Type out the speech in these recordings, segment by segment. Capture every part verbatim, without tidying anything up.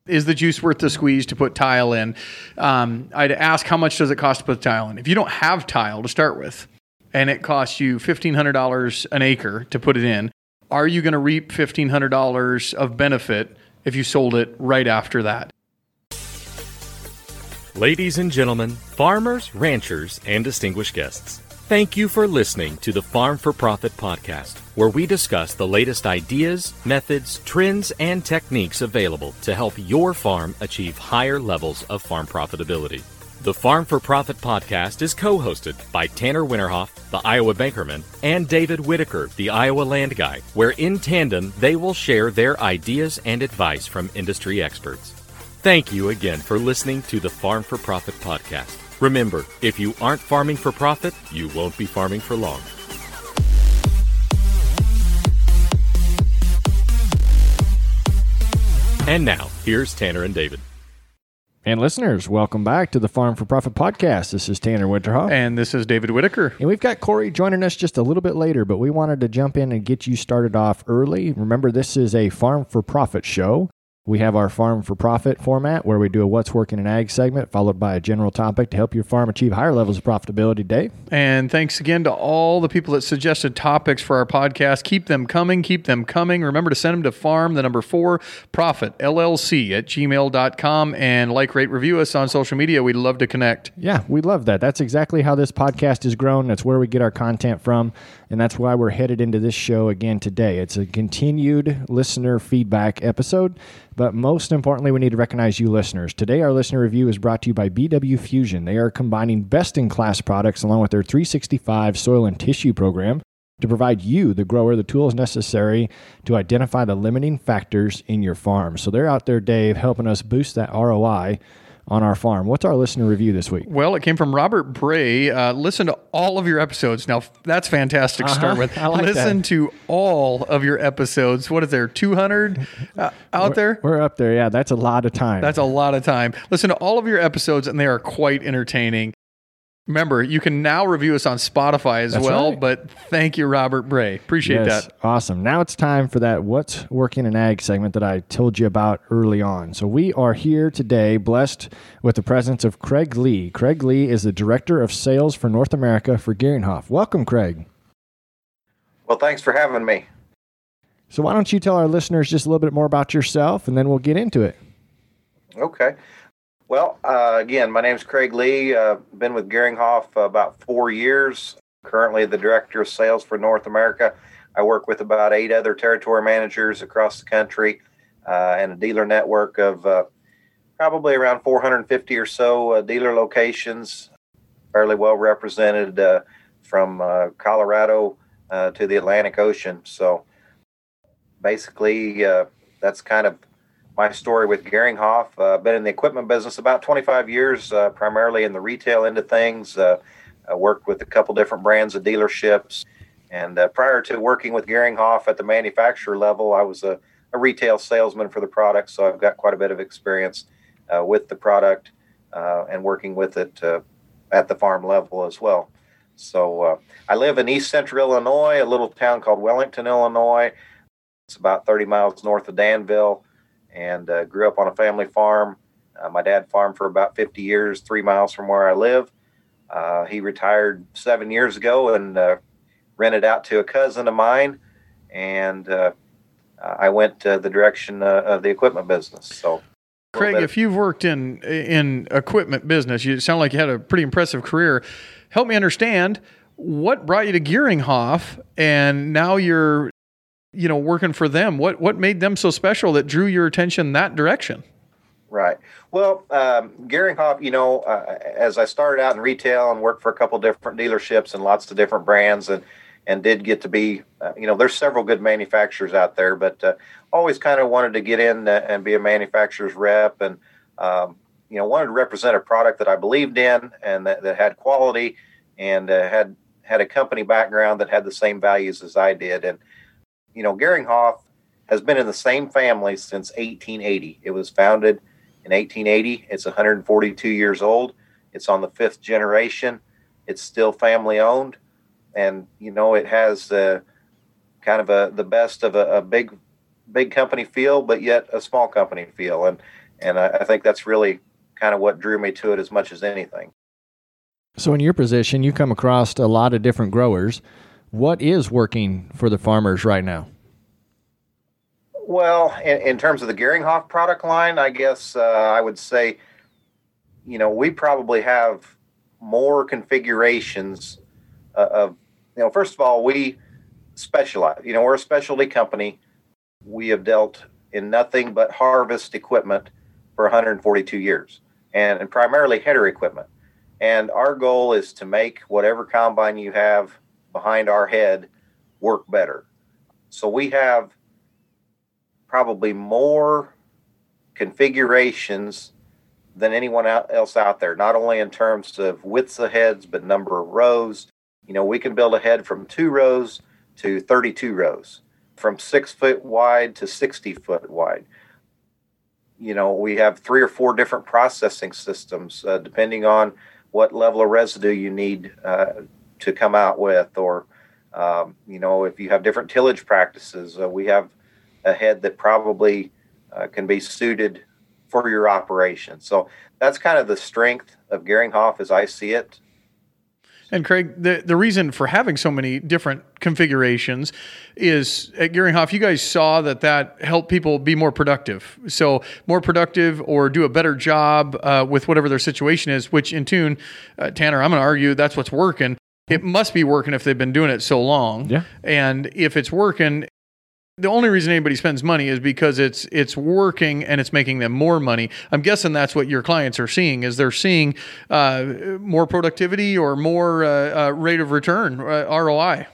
Is the juice worth the squeeze to put tile in? Um, I'd ask, how much does it cost to put tile in? If you don't have tile to start with, and it costs you fifteen hundred dollars an acre to put it in, are you going to reap fifteen hundred dollars of benefit if you sold it right after that? Ladies and gentlemen, farmers, ranchers, and distinguished guests, thank you for listening to the Farm for Profit podcast, where we discuss the latest ideas, methods, trends, and techniques available to help your farm achieve higher levels of farm profitability. The Farm for Profit podcast is co-hosted by Tanner Winterhoff, the Iowa Bankerman, and David Whitaker, the Iowa Land Guy, where in tandem they will share their ideas and advice from industry experts. Thank you again for listening to the Farm for Profit podcast. Remember, if you aren't farming for profit, you won't be farming for long. And now, here's Tanner and David. And listeners, welcome back to the Farm for Profit podcast. This is Tanner Winterhoff. And this is David Whitaker. And we've got Corey joining us just a little bit later, but we wanted to jump in and get you started off early. Remember, this is a Farm for Profit show. We have our Farm for Profit format where we do a What's Working in Ag segment followed by a general topic to help your farm achieve higher levels of profitability. Dave? And thanks again to all the people that suggested topics for our podcast. Keep them coming. Keep them coming. Remember to send them to farm, the number four, profit, L L C at gmail dot com, and like, rate, review us on social media. We'd love to connect. Yeah, we love that. That's exactly how this podcast has grown. That's where we get our content from, and that's why we're headed into this show again today. It's a continued listener feedback episode. But most importantly, we need to recognize you listeners. Today, our listener review is brought to you by B W Fusion. They are combining best-in-class products along with their three sixty-five soil and tissue program to provide you, the grower, the tools necessary to identify the limiting factors in your farm. So they're out there, Dave, helping us boost that R O I on our farm. What's our listener review this week? Well, it came from Robert Bray. Uh, listen to all of your episodes. Now, that's fantastic to uh-huh. start with. I like listen that. to all of your episodes. What is there, two hundred uh, out we're, there? We're up there. Yeah, that's a lot of time. That's a lot of time. Listen to all of your episodes, and they are quite entertaining. Remember, you can now review us on Spotify as That's well, right. but thank you, Robert Bray. Appreciate yes, that. Awesome. Now it's time for that What's Working in Ag segment that I told you about early on. So we are here today blessed with the presence of Craig Lee. Craig Lee is the Director of Sales for North America for Geringhoff. Welcome, Craig. Well, thanks for having me. So why don't you tell our listeners just a little bit more about yourself, and then we'll get into it. Okay. Well, uh, again, my name's Craig Lee. Uh, been with Geringhoff uh, about four years. Currently the Director of Sales for North America. I work with about eight other territory managers across the country uh, and a dealer network of uh, probably around four hundred fifty or so uh, dealer locations, fairly well represented uh, from uh, Colorado uh, to the Atlantic Ocean. So basically, uh, that's kind of my story with Geringhoff. I've uh, been in the equipment business about twenty-five years, uh, primarily in the retail end of things. Uh, I worked with a couple different brands of dealerships. And uh, prior to working with Geringhoff at the manufacturer level, I was a, a retail salesman for the product. So I've got quite a bit of experience uh, with the product uh, and working with it uh, at the farm level as well. So uh, I live in East Central Illinois, a little town called Wellington, Illinois. It's about thirty miles north of Danville. And uh, grew up on a family farm. Uh, my dad farmed for about fifty years, three miles from where I live. Uh, he retired seven years ago and uh, rented out to a cousin of mine. And uh, I went uh, the direction uh, of the equipment business. So, Craig, if you've worked in in equipment business, you sound like you had a pretty impressive career. Help me understand, what brought you to Geringhoff, and now you're you know, working for them? What what made them so special that drew your attention that direction? Right. Well, um, Geringhoff, you know, uh, as I started out in retail and worked for a couple different dealerships and lots of different brands, and and did get to be, uh, you know, there's several good manufacturers out there, but uh, always kind of wanted to get in and be a manufacturer's rep, and um, you know, wanted to represent a product that I believed in and that, that had quality and uh, had had a company background that had the same values as I did. And you know, Geringhoff has been in the same family since eighteen eighty. It was founded in eighteen eighty. It's one hundred forty-two years old. It's on the fifth generation. It's still family owned. And, you know, it has uh, kind of a, the best of a, a big, big company feel, but yet a small company feel. And, And I, I think that's really kind of what drew me to it as much as anything. So in your position, you come across a lot of different growers. What is working for the farmers right now? Well, in, in terms of the Geringhoff product line, I guess uh, I would say, you know, we probably have more configurations uh, of, you know, first of all, we specialize. You know, we're a specialty company. We have dealt in nothing but harvest equipment for one hundred forty-two years, and, and primarily header equipment. And our goal is to make whatever combine you have behind our head work better. So we have probably more configurations than anyone else out there, not only in terms of widths of heads, but number of rows. You know, we can build a head from two rows to thirty-two rows, from six foot wide to sixty foot wide. You know, we have three or four different processing systems, uh, depending on what level of residue you need uh, to come out with, or, um, you know, if you have different tillage practices, uh, we have a head that probably uh, can be suited for your operation. So that's kind of the strength of Geringhoff as I see it. And Craig, the, the reason for having so many different configurations is at Geringhoff, you guys saw that that helped people be more productive. So more productive or do a better job uh, with whatever their situation is, which in tune, uh, Tanner, I'm going to argue that's what's working. It must be working if they've been doing it so long. Yeah. And if it's working, the only reason anybody spends money is because it's it's working and it's making them more money. I'm guessing that's what your clients are seeing, is they're seeing uh, more productivity or more uh, uh, rate of return, uh, R O I.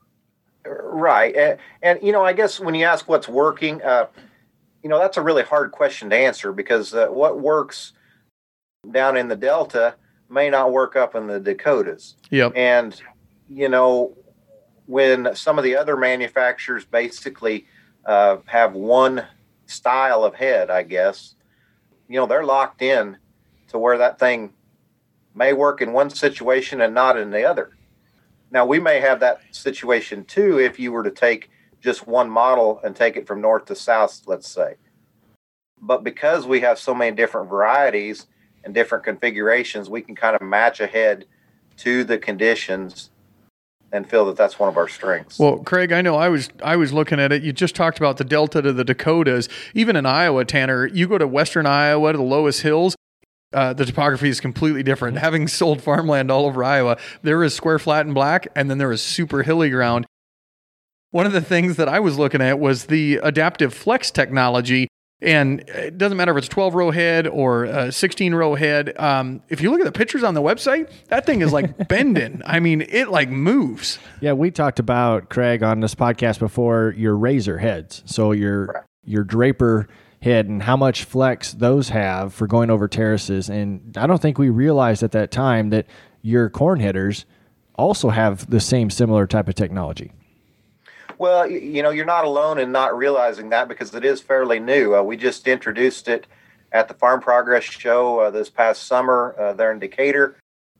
Right. And, and, you know, I guess when you ask what's working, uh, you know, that's a really hard question to answer, because uh, what works down in the Delta may not work up in the Dakotas. Yep. And, you know, when some of the other manufacturers basically uh, have one style of head, I guess, you know, they're locked in to where that thing may work in one situation and not in the other. Now, we may have that situation too if you were to take just one model and take it from north to south, let's say. But because we have so many different varieties and different configurations, we can kind of match a head to the conditions and feel that that's one of our strengths. Well, Craig, I know I was I was looking at it. You just talked about the Delta to the Dakotas. Even in Iowa, Tanner, you go to western Iowa to the lowest hills, uh, the topography is completely different. Having sold farmland all over Iowa, there is square, flat, and black, and then there is super hilly ground. One of the things that I was looking at was the adaptive flex technology. And it doesn't matter if it's a twelve-row head or a sixteen-row head. Um, if you look at the pictures on the website, that thing is like bending. I mean, it like moves. Yeah, we talked about, Craig, on this podcast before, your razor heads. So your right. your draper head and how much flex those have for going over terraces. And I don't think we realized at that time that your corn headers also have the same similar type of technology. Well, you know, you're not alone in not realizing that, because it is fairly new. Uh, we just introduced it at the Farm Progress Show uh, this past summer uh, there in Decatur.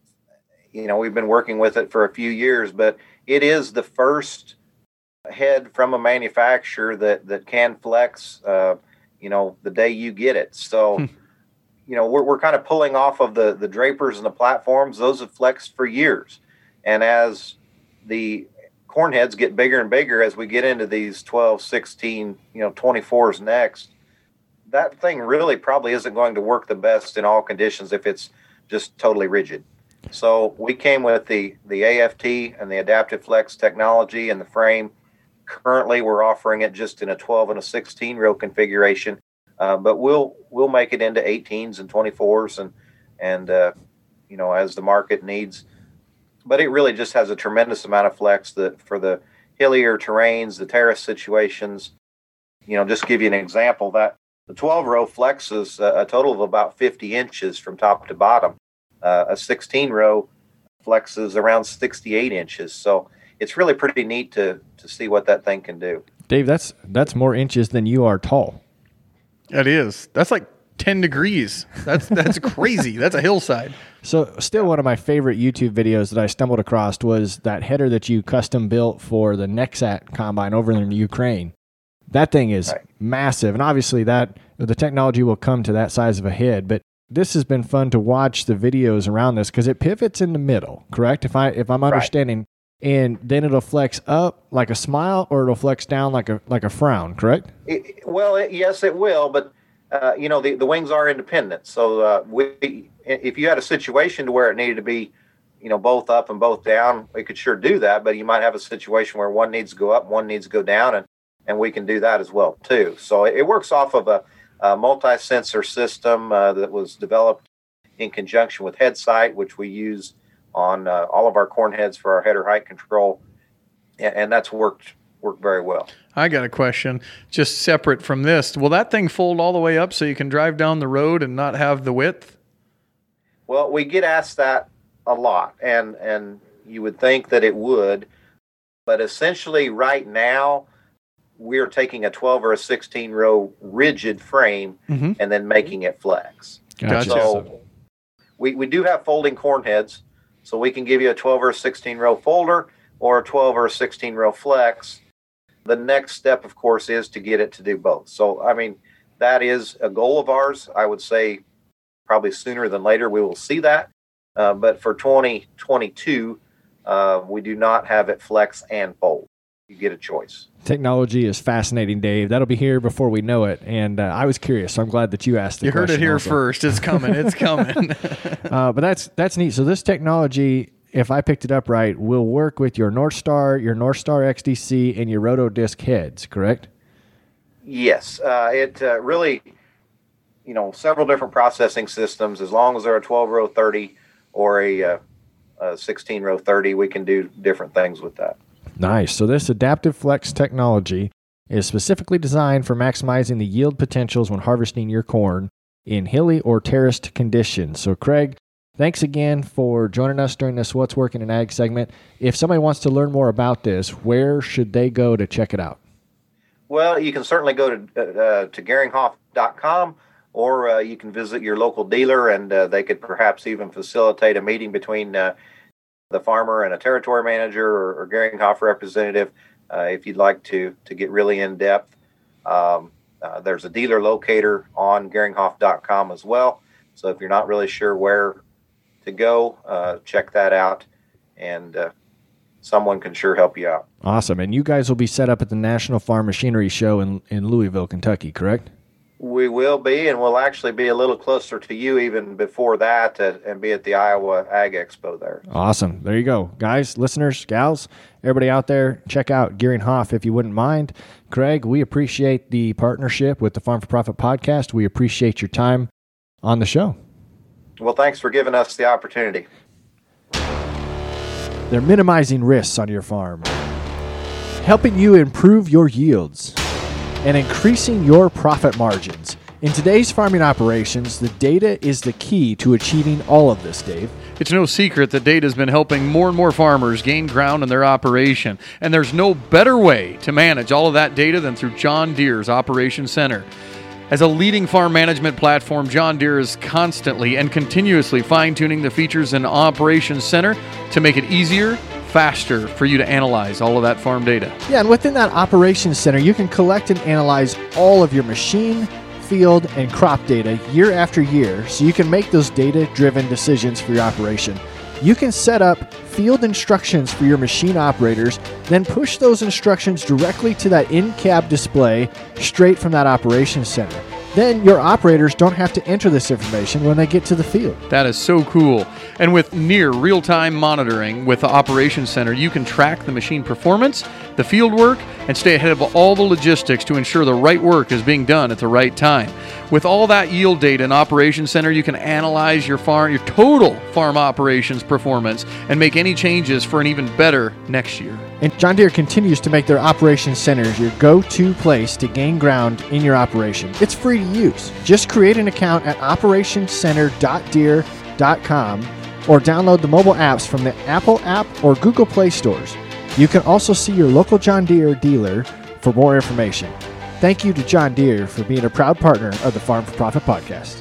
You know, we've been working with it for a few years, but it is the first head from a manufacturer that, that can flex, uh, you know, the day you get it. So, hmm. you know, we're, we're kind of pulling off of the, the drapers and the platforms. Those have flexed for years. And as the corn heads get bigger and bigger as we get into these twelve, sixteen, you know, twenty-fours next, that thing really probably isn't going to work the best in all conditions if it's just totally rigid. So we came with the, the A F T and the Adaptive Flex technology and the frame. Currently, we're offering it just in a twelve and a sixteen row configuration, uh, but we'll we'll make it into eighteens and twenty-fours and and uh, you know, as the market needs. But it really just has a tremendous amount of flex that for the hillier terrains, the terrace situations. You know, just to give you an example, that the twelve row flexes a, a total of about fifty inches from top to bottom. Uh, a sixteen row flexes around sixty-eight inches. So it's really pretty neat to to see what that thing can do. Dave, that's that's more inches than you are tall. That is. That's like ten degrees. That's that's crazy. That's a hillside. So still one of my favorite YouTube videos that I stumbled across was that header that you custom built for the Nexat combine over in Ukraine. That thing is right. massive. And obviously that the technology will come to that size of a head. But this has been fun to watch the videos around this because it pivots in the middle, correct? If I if I'm understanding, right. And then it'll flex up like a smile, or it'll flex down like a like a frown, correct? It, well, it, yes, it will, but uh, you know the, the wings are independent. So uh, we, if you had a situation to where it needed to be, you know, both up and both down, we could sure do that. But you might have a situation where one needs to go up, one needs to go down, and and we can do that as well too. So it, it works off of a, a multi-sensor system uh, that was developed in conjunction with HeadSight, which we use on uh, all of our corn heads for our header height control, and, and that's worked worked very well. I got a question, just separate from this. Will that thing fold all the way up so you can drive down the road and not have the width? Well, we get asked that a lot, and and you would think that it would, but essentially right now we're taking a twelve or a sixteen row rigid frame mm-hmm. and then making it flex. Gotcha. So we, we do have folding corn heads. So we can give you a twelve or a sixteen row folder or a twelve or a sixteen row flex. The next step, of course, is to get it to do both. So, I mean, that is a goal of ours. I would say probably sooner than later we will see that. Uh, but for twenty twenty-two, uh, we do not have it flex and fold. You get a choice. Technology is fascinating, Dave. That'll be here before we know it. And uh, I was curious, so I'm glad that you asked the you question. You heard it here also. first. It's coming. It's coming. uh, but that's that's neat. So this technology, if I picked it up right, will work with your Northstar, your Northstar X D C, and your Rotodisc heads, correct? Yes. Uh, it uh, really, you know, several different processing systems. As long as they're a twelve row thirty or a, uh, a sixteen row thirty, we can do different things with that. Nice. So this adaptive flex technology is specifically designed for maximizing the yield potentials when harvesting your corn in hilly or terraced conditions. So Craig, thanks again for joining us during this What's Working in Ag segment. If somebody wants to learn more about this, where should they go to check it out? Well, you can certainly go to uh, to Geringhoff dot com, or uh, you can visit your local dealer, and uh, they could perhaps even facilitate a meeting between uh, the farmer and a territory manager or, or Geringhoff representative uh, if you'd like to to get really in depth. Um, uh, there's a dealer locator on Geringhoff dot com as well. So if you're not really sure where to go, uh, check that out, and uh, someone can sure help you out. Awesome. And you guys will be set up at the National Farm Machinery Show in, in Louisville, Kentucky, correct? We will be, and we'll actually be a little closer to you even before that uh, and be at the Iowa Ag Expo there. Awesome. There you go. Guys, listeners, gals, everybody out there, check out Geringhoff if you wouldn't mind. Craig, we appreciate the partnership with the Farm for Profit podcast. We appreciate your time on the show. Well, thanks for giving us the opportunity. They're minimizing risks on your farm, helping you improve your yields, and increasing your profit margins. In today's farming operations, the data is the key to achieving all of this, Dave. It's no secret that data has been helping more and more farmers gain ground in their operation, and there's no better way to manage all of that data than through John Deere's Operations Center. As a leading farm management platform, John Deere is constantly and continuously fine-tuning the features in Operations Center to make it easier, faster for you to analyze all of that farm data. Yeah, and within that Operations Center, you can collect and analyze all of your machine, field, and crop data year after year, so you can make those data-driven decisions for your operation. You can set up field instructions for your machine operators, then push those instructions directly to that in-cab display straight from that Operations Center. Then your operators don't have to enter this information when they get to the field. That is so cool. And with near real-time monitoring with the Operations Center, you can track the machine performance, the field work, and stay ahead of all the logistics to ensure the right work is being done at the right time. With all that yield data in Operations Center, you can analyze your farm, your total farm operations performance and make any changes for an even better next year. And John Deere continues to make their Operations Centers your go-to place to gain ground in your operation. It's free to use. Just create an account at operations center dot deere dot com or download the mobile apps from the Apple app or Google Play stores. You can also see your local John Deere dealer for more information. Thank you to John Deere for being a proud partner of the Farm for Profit podcast.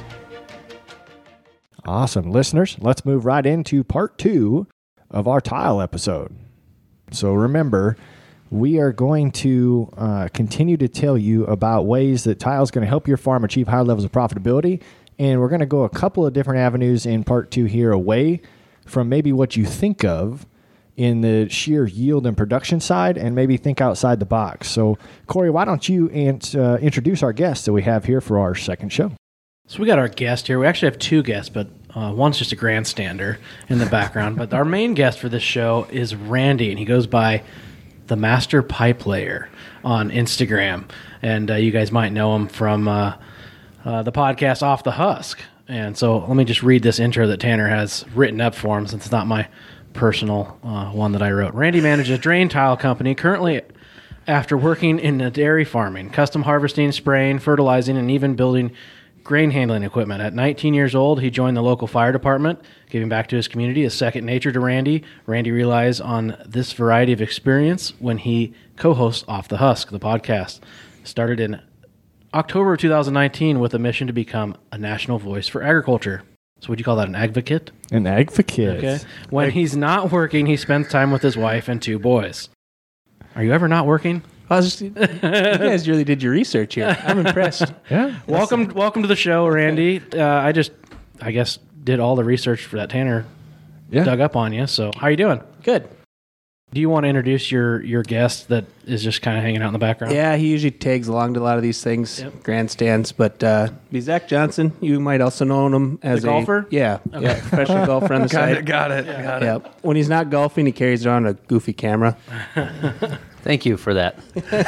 Awesome. Listeners, let's move right into part two of our tile episode. So remember, we are going to uh, continue to tell you about ways that tile is going to help your farm achieve higher levels of profitability. And we're going to go a couple of different avenues in part two here, away from maybe what you think of in the sheer yield and production side, and maybe think outside the box. So, Corey, why don't you ant, uh, introduce our guests that we have here for our second show? So we got our guest here. We actually have two guests, but uh, one's just a grandstander in the background. But our main guest for this show is Randy, and he goes by the Master Pipe Layer on Instagram. And uh, you guys might know him from uh, uh, the podcast Off the Husk. And so let me just read this intro that Tanner has written up for him, since it's not my personal uh, one that I wrote. Randy manages a drain tile company currently after working in the dairy farming, custom harvesting, spraying, fertilizing, and even building grain handling equipment. At nineteen years old, he joined the local fire department. Giving back to his community is second nature to Randy. Randy relies on this variety of experience when he co-hosts Off the Husk, the podcast. Started in October of two thousand nineteen with a mission to become a national voice for agriculture. So would you call that an advocate? An advocate. Okay. When he's not working, he spends time with his wife and two boys. Are you ever not working? I was just, you guys really did your research here. I'm impressed. Yeah. Welcome, welcome to the show, Randy. Uh, I just, I guess, did all the research for that Tanner Yeah. dug up on you. So, how you doing? Good. Do you want to introduce your your guest that is just kind of hanging out in the background? Yeah, he usually tags along to a lot of these things, Yep. grandstands. But uh, be Zach Johnson. You might also know him as The a golfer? Yeah, yeah, professional golfer on the Got side. it. Got it. Got it. Yeah. When he's not golfing, he carries around a goofy camera. Thank you for that.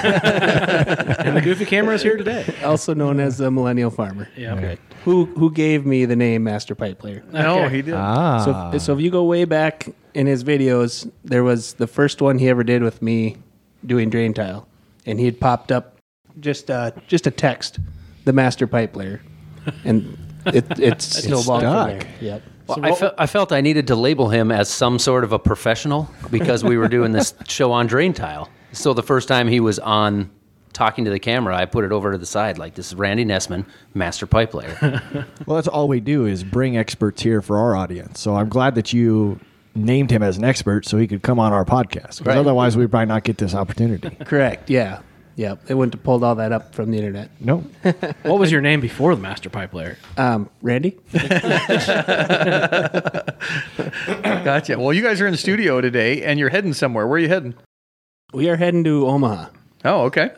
And the goofy camera is here today. Also known as the Millennial Farmer. Yeah. Okay. Who who gave me the name Master Pipe Player. No, Okay. he did. Ah. So, so if you go way back in his videos, there was the first one he ever did with me doing drain tile, and he had popped up just uh, just a text, the Master Pipe Layer, and it, it's snowballed from stuck. there. Yep. Well, I, fe- I felt I needed to label him as some sort of a professional because we were doing this show on drain tile. So the first time he was on talking to the camera, I put it over to the side like, this is Randy Nessman, Master Pipe Layer. Well, that's all we do is bring experts here for our audience. So I'm glad that you named him as an expert so he could come on our podcast. Because Right. otherwise we'd probably not get this opportunity. Correct. Yeah. Yep. They wouldn't have pulled all that up from the internet. No. What was your name before the Master Pipe Layer? Um, Randy? Gotcha. Well, you guys are in the studio today, and you're heading somewhere. Where are you heading? We are heading to Omaha. Oh, okay.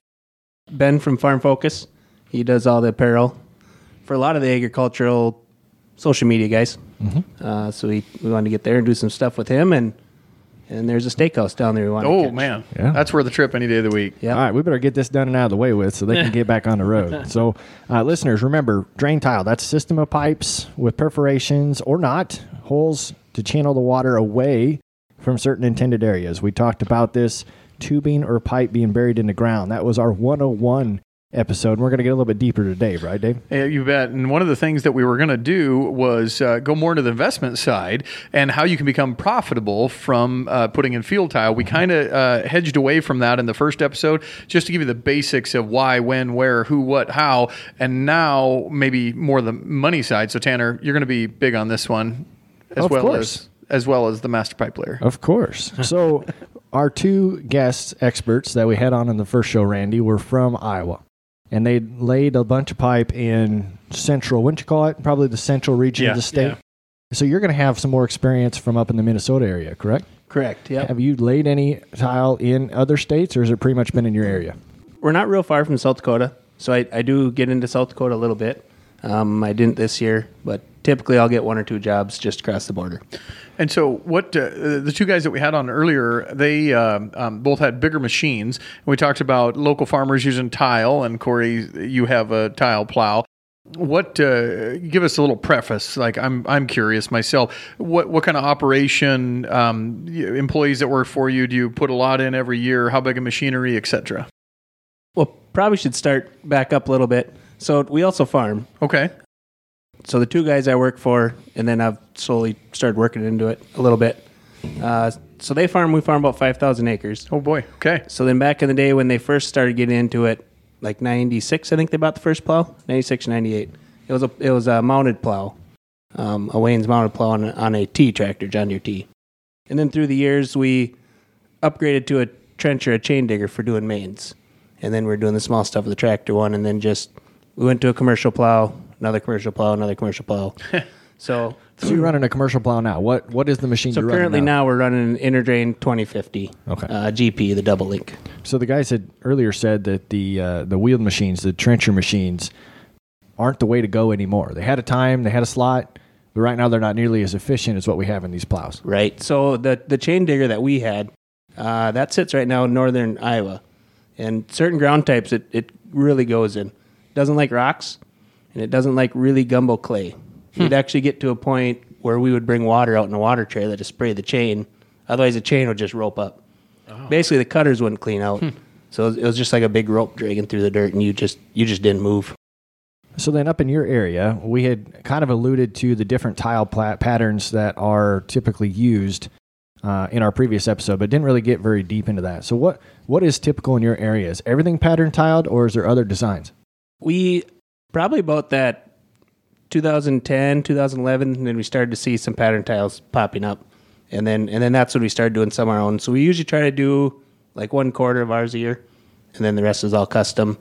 Ben from Farm Focus. He does all the apparel for a lot of the agricultural social media guys. Mm-hmm. Uh, so we, we wanted to get there and do some stuff with him. And and there's a steakhouse down there we want to Oh, catch. man. Yeah. That's worth the trip any day of the week. Yeah. All right, we better get this done and out of the way with so they can get back on the road. So, uh, listeners, remember, drain tile, that's a system of pipes with perforations or not, holes to channel the water away from certain intended areas. We talked about this tubing or pipe being buried in the ground. That was our one oh one episode. And we're going to get a little bit deeper today, right, Dave? Yeah, you bet. And one of the things that we were going to do was uh, go more into the investment side and how you can become profitable from uh, putting in field tile. We kind of uh, hedged away from that in the first episode just to give you the basics of why, when, where, who, what, how. And now maybe more the money side. So, Tanner, you're going to be big on this one as Of well course. as as well as the Master Pipe Layer. Of course. So, our two guest experts that we had on in the first show, Randy, were from Iowa. And they laid a bunch of pipe in central, wouldn't you call it? Probably the central region Yeah, of the state. yeah. So you're going to have some more experience from up in the Minnesota area, correct? Correct. Yeah. Have you laid any tile in other states, or has it pretty much been in your area? We're not real far from South Dakota. So I, I do get into South Dakota a little bit. Um, I didn't this year, but typically I'll get one or two jobs just across the border. And so, what uh, the two guys that we had on earlier, they um, um, both had bigger machines. We talked about local farmers using tile, and Corey, you have a tile plow. What? Uh, give us a little preface. Like, I'm I'm curious myself. What what kind of operation? Um, employees that work for you? Do you put a lot in every year? How big a machinery, et cetera? Well, probably should start back up a little bit. So we also farm. Okay. So the two guys I work for, and then I've slowly started working into it a little bit. Uh, so they farm, we farm about five thousand acres. Oh boy. Okay. So then back in the day when they first started getting into it, like ninety-six, I think they bought the first plow, ninety-six, ninety-eight. It was a, it was a mounted plow, um, a Wayne's mounted plow on a, on a T tractor, John Deere T. And then through the years, we upgraded to a trencher, a chain digger for doing mains. And then we were doing the small stuff with the tractor one, and then just we went to a commercial plow, another commercial plow, another commercial plow. so So you're running a commercial plow now. What What is the machine So you're currently running now? now we're running an Interdrain twenty fifty Okay. uh, G P, the double link. So the guys had earlier said that the uh, the wheeled machines, the trencher machines, aren't the way to go anymore. They had a time, they had a slot, but right now they're not nearly as efficient as what we have in these plows. Right. So the the chain digger that we had, uh, that sits right now in northern Iowa. And certain ground types it, it really goes in. It doesn't like rocks, and it doesn't like really gumbo clay. We'd actually get to a point where we would bring water out in a water trailer to spray the chain. Otherwise, the chain would just rope up. Oh. Basically, the cutters wouldn't clean out. So it was, it was just like a big rope dragging through the dirt, and you just you just didn't move. So then up in your area, we had kind of alluded to the different tile pla- patterns that are typically used uh, in our previous episode, but didn't really get very deep into that. So what what is typical in your area? Is everything pattern tiled, or is there other designs? We probably about that two thousand ten, two thousand eleven, and then we started to see some pattern tiles popping up. And then and then that's when we started doing some of our own. So we usually try to do like one quarter of ours a year, and then the rest is all custom.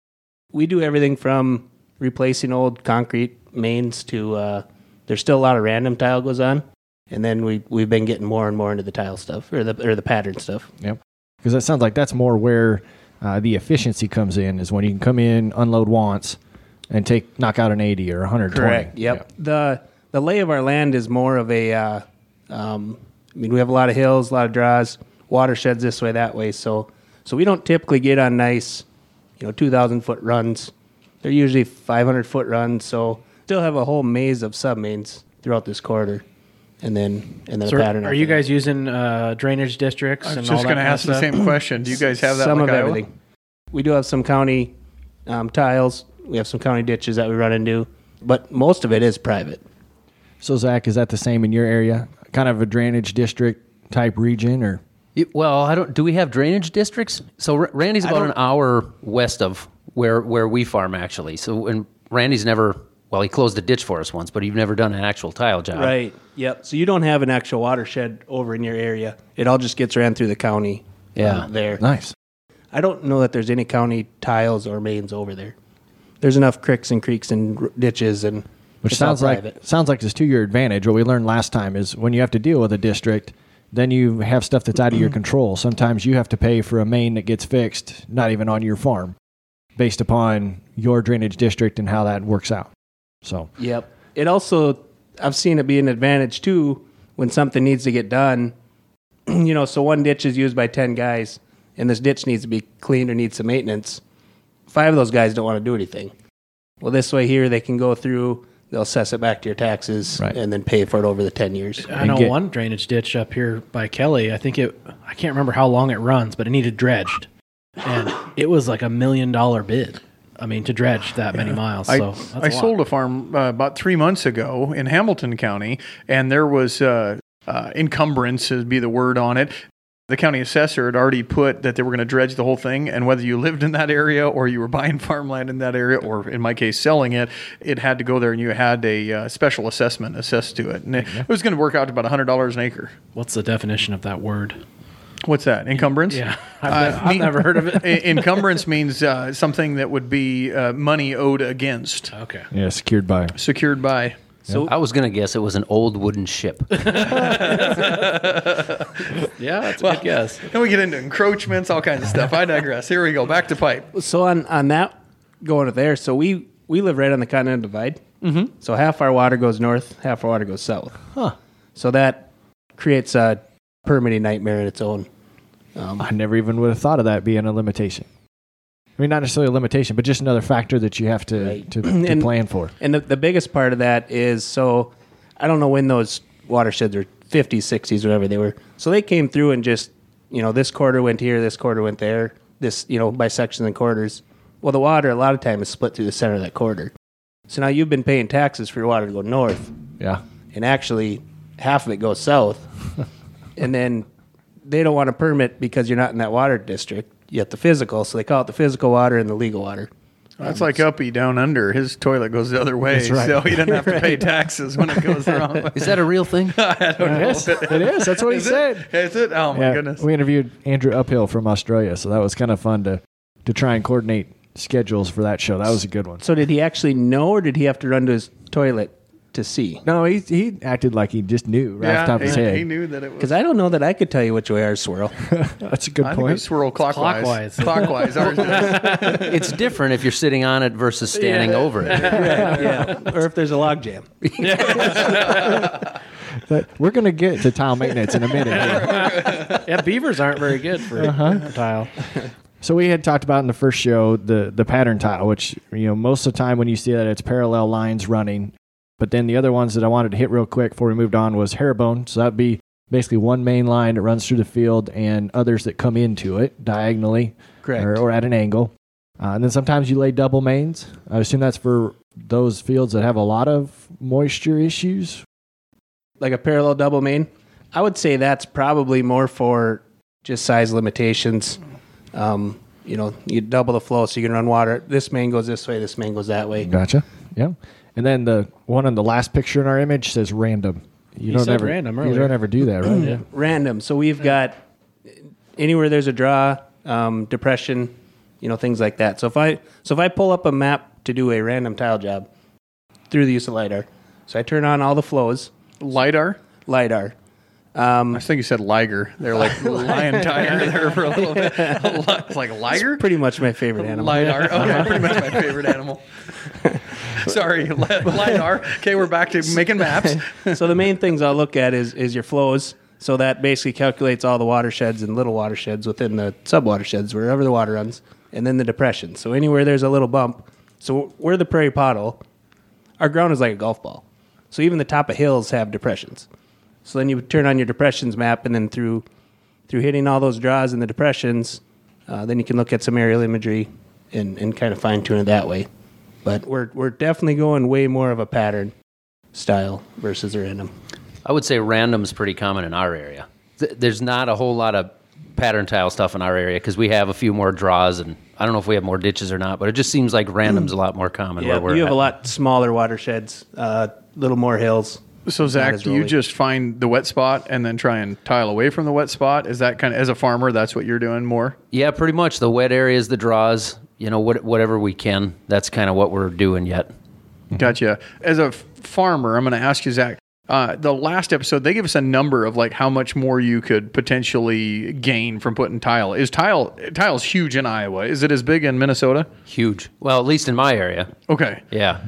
We do everything from replacing old concrete mains to uh, there's still a lot of random tile goes on, and then we we've been getting more and more into the tile stuff or the or the pattern stuff. Yep. Because that sounds like that's more where uh, the efficiency comes in, is when you can come in, unload once, and take knock out an eighty or one hundred twenty. Correct. Yep. Yeah. The the lay of our land is more of a. Uh, um, I mean, we have a lot of hills, a lot of draws, watersheds this way, that way. So so we don't typically get on nice, you know, two thousand foot runs. They're usually five hundred foot runs. So still have a whole maze of submains throughout this corridor, and then and then So a pattern. are you guys using uh, drainage districts? I was and just all going that to kind ask of the stuff? same question. Do you guys have that? some like of Iowa? everything? We do have some county um, tiles. We have some county ditches that we run into, but most of it is private. So Zach, is that the same in your area? Kind of a drainage district type region, or? It- well, I don't. Do we have drainage districts? So R- Randy's about an hour west of where where we farm actually. So and Randy's never. Well, he closed a ditch for us once, but you've never done an actual tile job. Right. Yep. So you don't have an actual watershed over in your area. It all just gets ran through the county. Yeah. uh, there. Nice. I don't know that there's any county tiles or mains over there. There's enough cricks and creeks and r- ditches and Which it's all sounds like private. sounds like it's to your advantage. What we learned last time is when you have to deal with a district, then you have stuff that's out of your control. Sometimes you have to pay for a main that gets fixed, not even on your farm, based upon your drainage district and how that works out. So Yep. It also, I've seen it be an advantage too when something needs to get done. You know, so one ditch is used by ten guys, and this ditch needs to be cleaned or needs some maintenance. Five of those guys don't want to do anything. Well, this way here, they can go through, they'll assess it back to your taxes, Right. and then pay for it over the ten years. I know get- one drainage ditch up here by Kelly. I think it. I can't remember how long it runs, but it needed dredged, and it was like a million dollar bid. I mean, to dredge that many miles. I, So that's I a lot. sold a farm uh, about three months ago in Hamilton County, and there was uh, uh, encumbrance, would be the word on it. The county assessor had already put that they were going to dredge the whole thing, and whether you lived in that area or you were buying farmland in that area, or in my case, selling it, it had to go there, and you had a uh, special assessment assessed to it. And it, it was going to work out to about one hundred dollars an acre. What's the definition of that word? What's that? Encumbrance? Yeah, I've, Uh, never, I've me- never heard of it. En- Encumbrance means uh, something that would be uh, money owed against, Okay. yeah, secured by. secured by. So I was going to guess it was an old wooden ship. Yeah, that's a good guess. Then we get into encroachments, all kinds of stuff. I digress. Here we go. Back to pipe. So on, on that, going to there, so we, we live right on the Continental Divide. Mm-hmm. So half our water goes north, half our water goes south. Huh. So that creates a permitting nightmare in its own. Um, I never even would have thought of that being a limitation. I mean, not necessarily a limitation, but just another factor that you have to Right. to, to And- plan for. and the, the biggest part of that is, so I don't know when those watersheds are fifties, sixties, whatever they were. So they came through and just, you know, this quarter went here, this quarter went there, this, you know, by sections and quarters. Well, the water a lot of time is split through the center of that quarter. So now you've been paying taxes for your water to go north, Yeah. and actually half of it goes south. And then they don't want to permit because you're not in that water district. You have the physical, so they call it the physical water and the legal water. That's like Uppy down under. His toilet goes the other way, That's right. so he doesn't have to pay taxes when it goes wrong. Is that a real thing? I don't know. Yes, it is. That's what he Is said. it? Is it? Oh my Yeah, goodness. we interviewed Andrew Uphill from Australia, so that was kind of fun to to try and coordinate schedules for that show. That was a good one. So did he actually know, or did he have to run to his toilet to see? No, he he acted like he just knew right off the top of his he, head. he knew that it was. Because I don't know that I could tell you which way ours swirl. That's a good I think point. we swirl clockwise. Clockwise. Clockwise. Ours does. It's different if you're sitting on it versus standing over it. Yeah, or if there's a log jam. But we're going to get to tile maintenance in a minute here. Yeah, beavers aren't very good for, for tile. So we had talked about in the first show the the pattern tile, which, you know, most of the time when you see that, it's parallel lines running. But then the other ones that I wanted to hit real quick before we moved on was herringbone. So that'd be basically one main line that runs through the field and others that come into it diagonally. Correct. Or, or at an angle. Uh, and then sometimes you lay double mains. I assume that's for those fields that have a lot of moisture issues. Like a parallel double main. I would say that's probably more for just size limitations. Um, you know, you double the flow so you can run water. This main goes this way, this main goes that way. Gotcha. Yeah. And then the one on the last picture in our image says random. You You don't said ever random You earlier. don't ever do that, right? Yeah. Random. So we've got anywhere there's a draw, um, depression, you know, things like that. So if I so if I pull up a map to do a random tile job through the use of LiDAR, so I turn on all the flows, LiDAR. LiDAR. I think you said Liger. They're like lion tiger there for a little bit. It's like Liger? Pretty much my favorite animal. LiDAR. Okay, pretty much my favorite animal. Sorry, li- LiDAR. Okay, we're back to making maps. So the main things I'll look at is is your flows. So that basically calculates all the watersheds and little watersheds within the sub-watersheds, wherever the water runs, and then the depression. So anywhere there's a little bump. So we're the prairie pothole. Our ground is like a golf ball. So even the top of hills have depressions. So then you turn on your depressions map, and then through through hitting all those draws in the depressions, uh, then you can look at some aerial imagery and, and kind of fine-tune it that way. But we're we're definitely going way more of a pattern style versus a random. I would say random's pretty common in our area. Th- There's not a whole lot of pattern tile stuff in our area because we have a few more draws, and I don't know if we have more ditches or not, but it just seems like random's a lot more common Yeah, where we're you have at. a lot smaller watersheds, a uh, little more hills. So Zach, as do you rolling. just find the wet spot and then try and tile away from the wet spot? Is that kind of, as a farmer, that's what you're doing more? Yeah, pretty much. The wet areas, the draws, you know, what, whatever we can. That's kind of what we're doing yet. Gotcha. As a f- farmer, I'm going to ask you, Zach, uh, the last episode, they gave us a number of like how much more you could potentially gain from putting tile. Is tile, tile's huge in Iowa. Is it as big in Minnesota? Huge. Well, at least in my area. Okay. Yeah.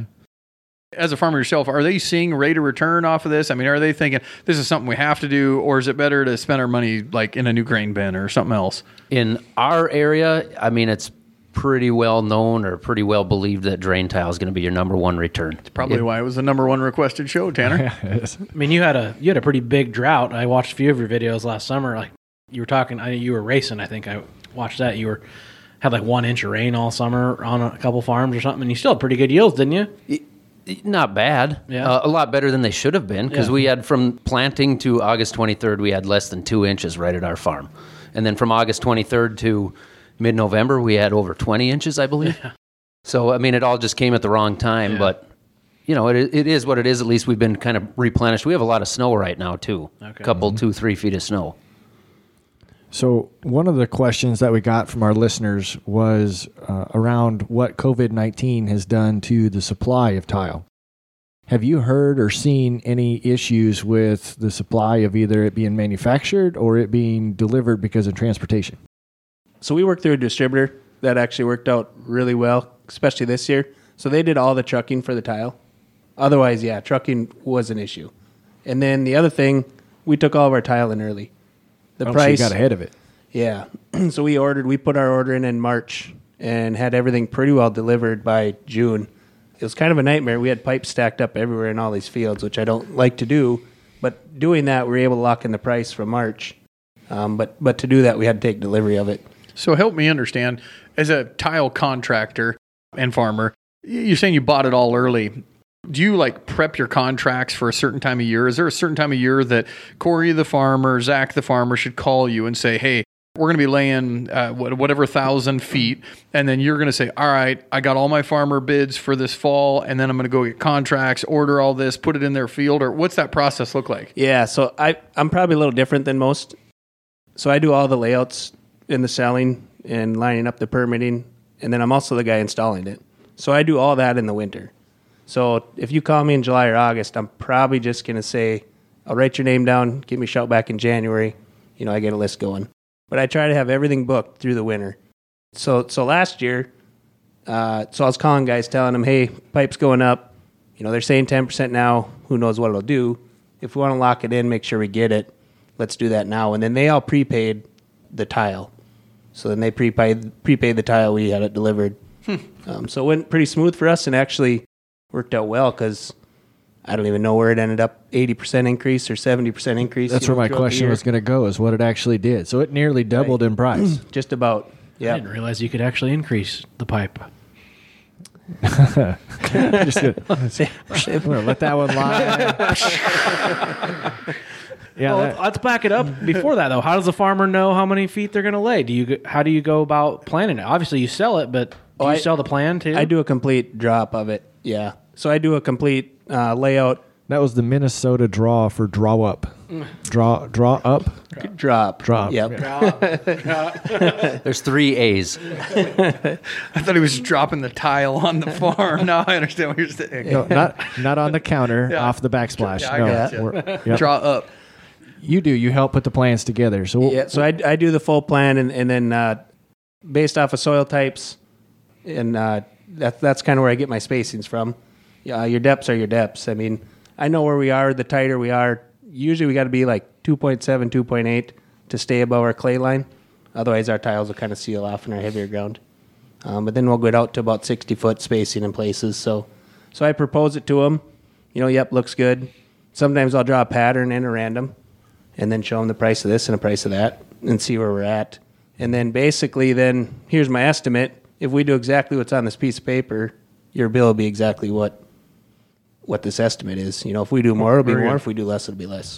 As a farmer yourself, are they seeing rate of return off of this? I mean, are they thinking this is something we have to do, or is it better to spend our money like in a new grain bin or something else? In our area, I mean, it's pretty well known or pretty well believed that drain tile is going to be your number one return. Probably why it was the number one requested show, Tanner. I mean, you had a you had a pretty big drought. I watched a few of your videos last summer. Like you were talking, I, you were racing. I think I watched that. You were had like one inch of rain all summer on a couple farms or something, and you still had pretty good yields, didn't you? Not bad. Yeah. Uh, a lot better than they should have been because Yeah. we had from planting to August twenty-third, we had less than two inches right at our farm. And then from August twenty-third to mid-November, we had over twenty inches, I believe. Yeah. So, I mean, it all just came at the wrong time, Yeah. but, you know, it, it is what it is. At least we've been kind of replenished. We have a lot of snow right now, too. Okay. A couple, two, three feet of snow. So one of the questions that we got from our listeners was uh, around what COVID nineteen has done to the supply of tile. Have you heard or seen any issues with the supply of either it being manufactured or it being delivered because of transportation? So we worked through a distributor that actually worked out really well, especially this year. So they did all the trucking for the tile. Otherwise, yeah, trucking was an issue. And then the other thing, we took all of our tile in early. The Oh, so price you got ahead of it. Yeah. So we ordered, we put our order in in March and had everything pretty well delivered by June. It was kind of a nightmare. We had pipes stacked up everywhere in all these fields, which I don't like to do. But doing that, we were able to lock in the price from March. Um, but, but to do that, we had to take delivery of it. So help me understand, as a tile contractor and farmer, you're saying you bought it all early. Do you like prep your contracts for a certain time of year? Is there a certain time of year that Corey the farmer, Zach the farmer should call you and say, hey, we're going to be laying uh, what- whatever thousand feet, and then you're going to say, all right, I got all my farmer bids for this fall, and then I'm going to go get contracts, order all this, put it in their field, or what's that process look like? Yeah, so I, I'm probably a little different than most. So I do all the layouts in the selling and lining up the permitting, and then I'm also the guy installing it. So I do all that in the winter. So if you call me in July or August, I'm probably just going to say, I'll write your name down, give me a shout back in January. You know, I get a list going. But I try to have everything booked through the winter. So so last year, uh, so I was calling guys, telling them, hey, pipe's going up. You know, they're saying ten percent now. Who knows what it'll do. If we want to lock it in, make sure we get it, let's do that now. And then they all prepaid the tile. So then they prepaid, prepaid the tile. We had it delivered. um, so it went pretty smooth for us and actually worked out well because I don't even know where it ended up, eighty percent increase or seventy percent increase. That's you where know, my throughout the question year. was going to go, is what it actually did. So it nearly doubled in price. Just about. I Yeah. didn't realize you could actually increase the pipe. Just gonna, I'm gonna let that one lie. yeah, Well, that- let's back it up. Before that, though, how does the farmer know how many feet they're going to lay? Do you? go- How do you go about planning it? Obviously, you sell it, but do Oh, you I- sell the plan too? I do a complete drop of it. Yeah. So I do a complete uh, layout that was the Minnesota draw for draw up. Draw draw up. drop. Drop. Yep. There's three A's. I thought he was dropping the tile on the farm. Now I understand what you're saying. No, not not on the counter, Yeah. off the backsplash. Yeah, I no, gotcha. we're- yep. Draw up. You do. You help put the plans together. So Yeah. So I, I do the full plan and, and then uh, based off of soil types, and uh, that, that's kind of where I get my spacings from. Yeah, your depths are your depths. I mean, I know where we are. The tighter we are, usually we got to be like two point seven, two point eight to stay above our clay line. Otherwise, our tiles will kind of seal off in our heavier ground. Um, but then we'll go out to about sixty foot spacing in places. So, so I propose it to them. You know, yep, looks good. Sometimes I'll draw a pattern in a random, and then show them the price of this and the price of that, and see where we're at. And then basically, then here's my estimate. If we do exactly what's on this piece of paper, your bill will be exactly what what this estimate is. You know, if we do more, it'll be Very more. good. If we do less, it'll be less.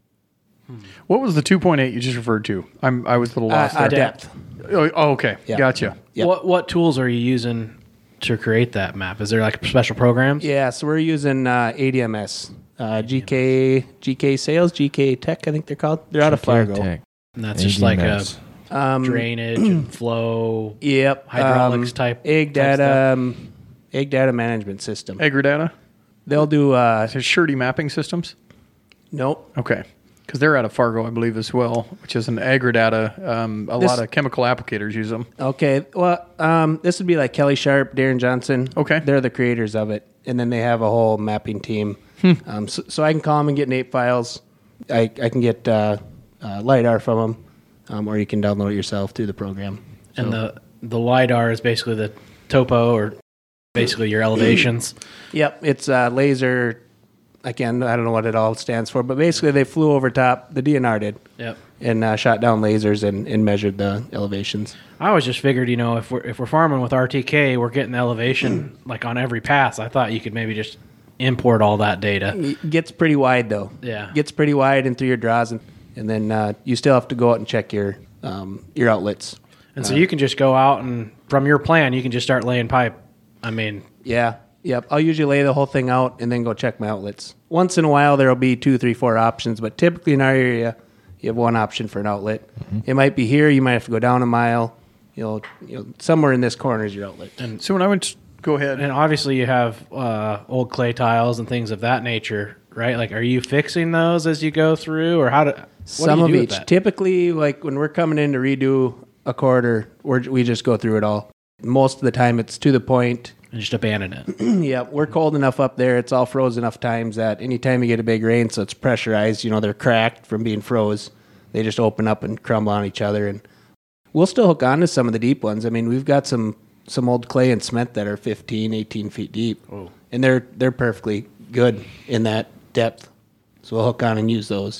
What was the two point eight you just referred to? I'm I was a little Uh, lost uh, there. depth. Oh, oh, okay. Yeah. Gotcha. Yep. What What tools are you using to create that map? Is there like special programs? Yeah, so we're using uh, A D M S, uh, G K G K Sales, G K Tech, I think they're called. They're out of Fargo. Tech, And that's just like a A D M S. Um, drainage and flow. Yep. hydraulics um, type- Egg type data, um, egg data management system. Agridata? They'll do. Uh, So surety mapping systems? nope. Okay. Because they're out of Fargo, I believe, as well, which is an Agridata. Um, a This- lot of chemical applicators use them. Okay. Well, um, this would be like Kelly Sharp, Darren Johnson. Okay. They're the creators of it, and then they have a whole mapping team. Um, so, so I can call them and get N A P files. I I can get uh, uh, LiDAR from them, um, or you can download it yourself through the program. And the the LiDAR is basically the topo or basically your elevations. Yep, it's uh, laser. Again, I don't know what it all stands for, but basically they flew over top. The D N R did, Yep. and uh, shot down lasers and, and measured the elevations. I always just figured, you know, if we're if we're farming with R T K, we're getting the elevation like on every pass. I thought you could maybe just import all that data. It gets pretty wide though. Yeah. Gets pretty wide and through your draws, and, and then uh, you still have to go out and check your um, your outlets. And so you can just go out and from your plan, you can just start laying pipe. I mean, Yeah. Yep. I'll usually lay the whole thing out and then go check my outlets. Once in a while, there'll be two, three, four options, but typically in our area, you have one option for an outlet. It might be here. You might have to go down a mile. You know, you know, somewhere in this corner is your outlet. and So when I went, to, go ahead. and obviously you have uh, old clay tiles and things of that nature, right? Like, are you fixing those as you go through, or how do what Some do you of do with each. that? Typically, like when we're coming in to redo a quarter, we're, we just go through it all. Most of the time, it's to the point. And just abandon it. Yeah, we're cold enough up there. It's all froze enough times that anytime you get a big rain, so it's pressurized, you know, they're cracked from being froze. They just open up and crumble on each other. And we'll still hook on to some of the deep ones. I mean, we've got some some old clay and cement that are fifteen, eighteen feet deep. Oh. And they're they're perfectly good in that depth. So we'll hook on and use those.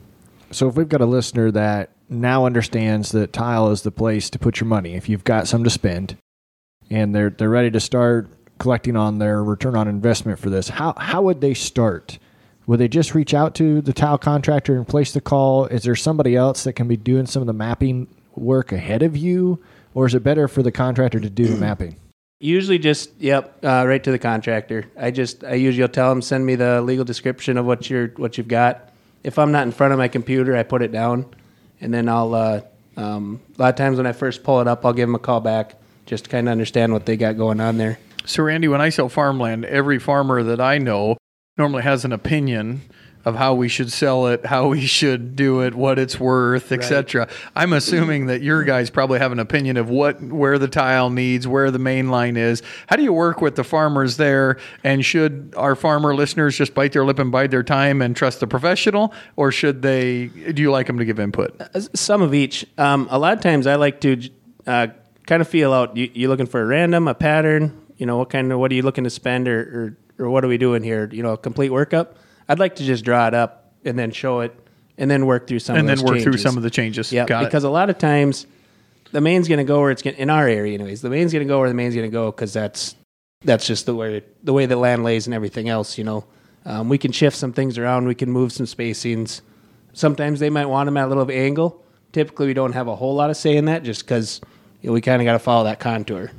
So if we've got a listener that now understands that tile is the place to put your money, if you've got some to spend, and they're they're ready to start collecting on their return on investment for this, how how would they start? Would they just reach out to the tile contractor and place the call? Is there somebody else that can be doing some of the mapping work ahead of you, or is it better for the contractor to do the mapping? Usually just, yep, uh, right to the contractor. I just, I usually tell them, send me the legal description of what you're, what you've got. If I'm not in front of my computer, I put it down, and then I'll, uh, um, a lot of times when I first pull it up, I'll give them a call back just to kind of understand what they got going on there. So, Randy, when I sell farmland, every farmer that I know normally has an opinion of how we should sell it, how we should do it, what it's worth, et cetera. I'm assuming that your guys probably have an opinion of what, where the tile needs, where the main line is. How do you work with the farmers there? And should our farmer listeners just bite their lip and bide their time and trust the professional, or should they? Do you like them to give input? Some of each. Um, a lot of times, I like to uh, kind of feel out. You, you looking for a random, a pattern? You know, what kind of what are you looking to spend, or or, or what are we doing here? You know, a complete workup. I'd like to just draw it up and then show it, and then work through some and of those then work changes. through some of the changes. Yeah, because it. a lot of times the main's going to go where it's going in our area, anyways. The main's going to go where the main's going to go because that's that's just the way the way the land lays and everything else. You know, um, we can shift some things around. We can move some spacings. Sometimes they might want them at a little of an angle. Typically, we don't have a whole lot of say in that, just because you know, we kind of got to follow that contour.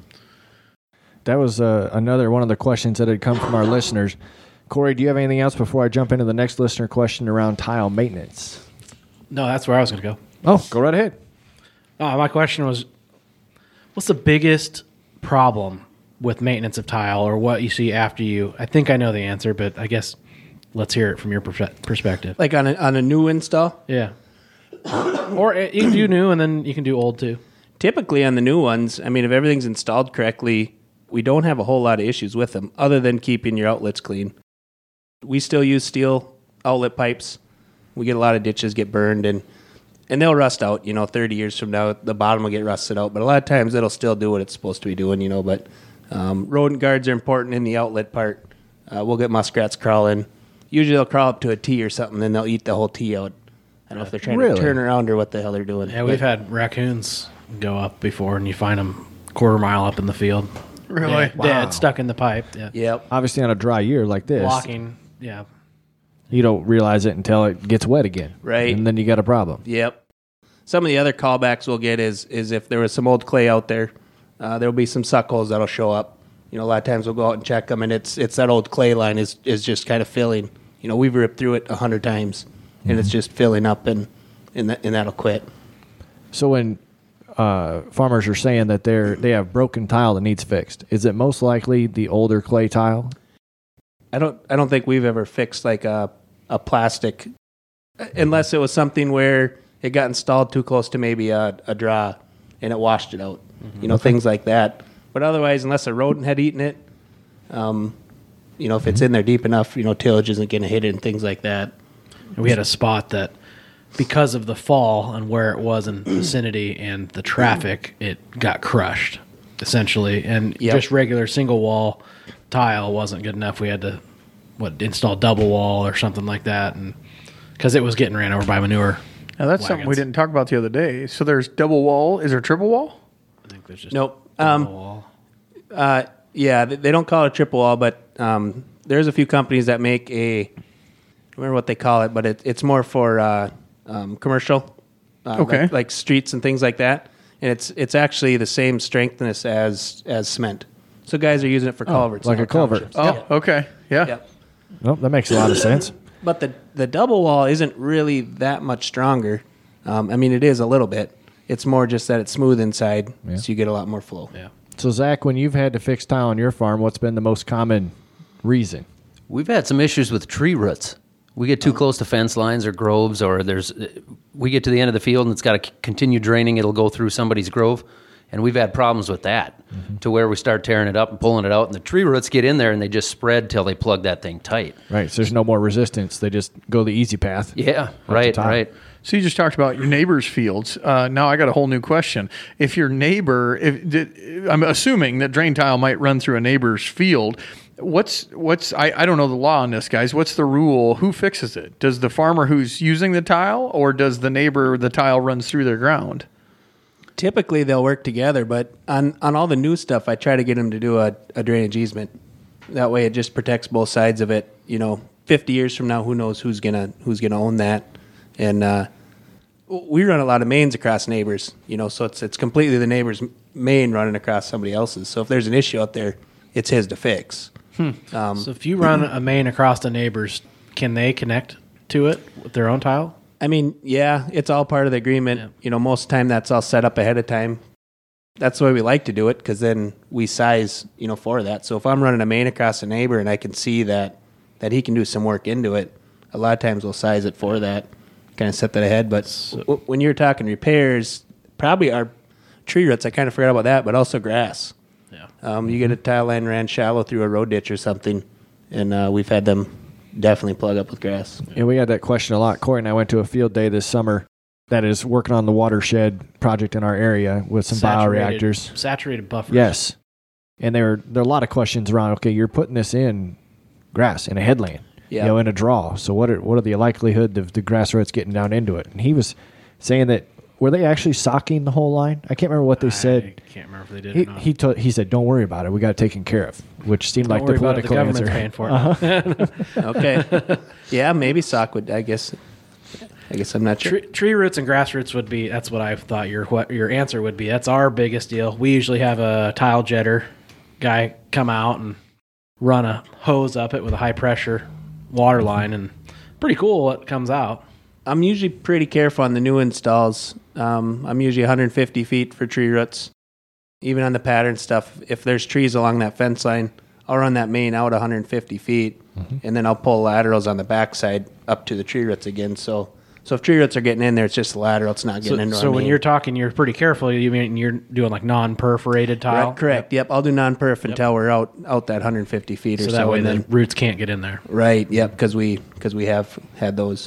That was uh, another one of the questions that had come from our listeners. Corey, do you have anything else before I jump into the next listener question around tile maintenance? No, that's where I was going to go. Oh, go right ahead. Uh, my question was, what's the biggest problem with maintenance of tile, or what you see after you? I think I know the answer, but I guess let's hear it from your pers- perspective. Like on a, on a new install? Yeah. Or uh, you can do new, and then you can do old too. Typically on the new ones, I mean, if everything's installed correctly, we don't have a whole lot of issues with them other than keeping your outlets clean. We still use steel outlet pipes. We get a lot of ditches get burned, and and they'll rust out. You know, thirty years from now, the bottom will get rusted out. But a lot of times, it'll still do what it's supposed to be doing. You know, but um, rodent guards are important in the outlet part. Uh, we'll get muskrats crawling. Usually, they'll crawl up to a T or something, then they'll eat the whole T out. I don't know if they're trying Really? to turn around or what the hell they're doing. Yeah, we've But- had raccoons go up before, and you find them a quarter mile up in the field. Really? Dead, Wow. dead, stuck in the pipe. Yeah. Yep. Obviously, on a dry year like this, Blocking. Yeah. you don't realize it until it gets wet again. Right. And then you got a problem. Yep. Some of the other callbacks we'll get is is if there was some old clay out there, uh, there'll be some suck holes that'll show up. You know, a lot of times we'll go out and check them, and it's it's that old clay line is, is just kind of filling. You know, we've ripped through it a hundred times, and it's just filling up, and and, that, and that'll quit. So when uh, farmers are saying that they're they have broken tile that needs fixed, is it most likely the older clay tile? I don't I don't think we've ever fixed like a a plastic, unless it was something where it got installed too close to maybe a, a draw, and it washed it out. You know, things like that. But otherwise, unless a rodent had eaten it, um, you know, if it's in there deep enough, you know, tillage isn't going to hit it and things like that. And we had a spot that, because of the fall and where it was in the vicinity and the traffic, it got crushed, essentially. And Yep. just regular single wall tile wasn't good enough. We had to what install double wall or something like that, and because it was getting ran over by manure. Now, that's something we wagons. didn't talk about the other day. So there's double wall. Is there triple wall? I think there's just Nope. double Um, wall. Uh, yeah, they, they don't call it a triple wall, but um, there's a few companies that make a, I don't remember what they call it, but it, it's more for uh, um, commercial, uh, Okay. like, like streets and things like that. And it's it's actually the same strengthness as as cement. So guys are using it for culverts. like now, a culvert. townships. Oh, okay. Yeah. Yep. Nope, that makes a lot of sense. But the the double wall isn't really that much stronger. Um, I mean, it is a little bit. It's more just that it's smooth inside, Yeah. so you get a lot more flow. Yeah. So, Zach, when you've had to fix tile on your farm, what's been the most common reason? We've had some issues with tree roots. We get too close to fence lines or groves, or there's we get to the end of the field and it's got to continue draining. It'll go through somebody's grove, and we've had problems with that Mm-hmm. to where we start tearing it up and pulling it out, and the tree roots get in there and they just spread till they plug that thing tight. Right, so there's no more resistance. They just go the easy path. Yeah, right, top. right. So you just talked about your neighbor's fields. Uh, now I got a whole new question. If your neighbor, if did, I'm assuming that drain tile might run through a neighbor's field. What's what's I, I don't know the law on this, guys. What's the rule? Who fixes it? Does the farmer who's using the tile, or does the neighbor the tile runs through their ground? Typically, they'll work together, but on, on all the new stuff, I try to get them to do a, a drainage easement. That way, it just protects both sides of it. You know, fifty years from now, who knows who's gonna who's gonna own that? And uh, we run a lot of mains across neighbors, you know, so it's it's completely the neighbor's main running across somebody else's. So if there's an issue out there, it's his to fix. Hmm. Um, so if you run a main across the neighbors, can they connect to it with their own tile? I mean, yeah, it's all part of the agreement. Yeah. You know, most of the time that's all set up ahead of time. That's the way we like to do it, because then we size, you know, for that. So if I'm running a main across a neighbor and I can see that that he can do some work into it, a lot of times we'll size it for that, kind of set that ahead. But so, w- when you're talking repairs, probably our tree roots, I kind of forgot about that, but also grass. Yeah. Um, you get a tile line ran shallow through a road ditch or something, and uh, we've had them definitely plug up with grass. Yeah, we had that question a lot. Corey and I went to a field day this summer that is working on the watershed project in our area with some saturated, bioreactors. Saturated buffers. Yes. And there, there are a lot of questions around, okay, you're putting this in grass, in a headland, yeah. you know, in a draw. So what are, what are the likelihood of the grass roots getting down into it? And he was saying that, were they actually socking the whole line? I can't remember what they I said. can't remember if they did he, or not. He, told, he said, don't worry about it. We got it taken care of, which seemed don't like the political it. The answer. government's paying for it. Uh-huh. Okay. Yeah, maybe sock would, I guess. I guess I'm not sure. Tree, tree roots and grass roots would be, that's what I thought your what your answer would be. That's our biggest deal. We usually have a tile jetter guy come out and run a hose up it with a high pressure water line, and pretty cool what comes out. I'm usually pretty careful on the new installs. Um, I'm usually one hundred fifty feet for tree roots. Even on the pattern stuff, if there's trees along that fence line, I'll run that main out one hundred fifty feet, mm-hmm. and then I'll pull laterals on the backside up to the tree roots again. So So if tree roots are getting in there, it's just lateral. It's not getting so, into So our when main. you're talking, you're pretty careful. You mean you're doing like non-perforated tile? Right, correct. Yep. I'll do non-perf until Yep. we're out out that one hundred fifty feet or So so. that way and the then, roots can't get in there. right. Yep. Because we because we have had those.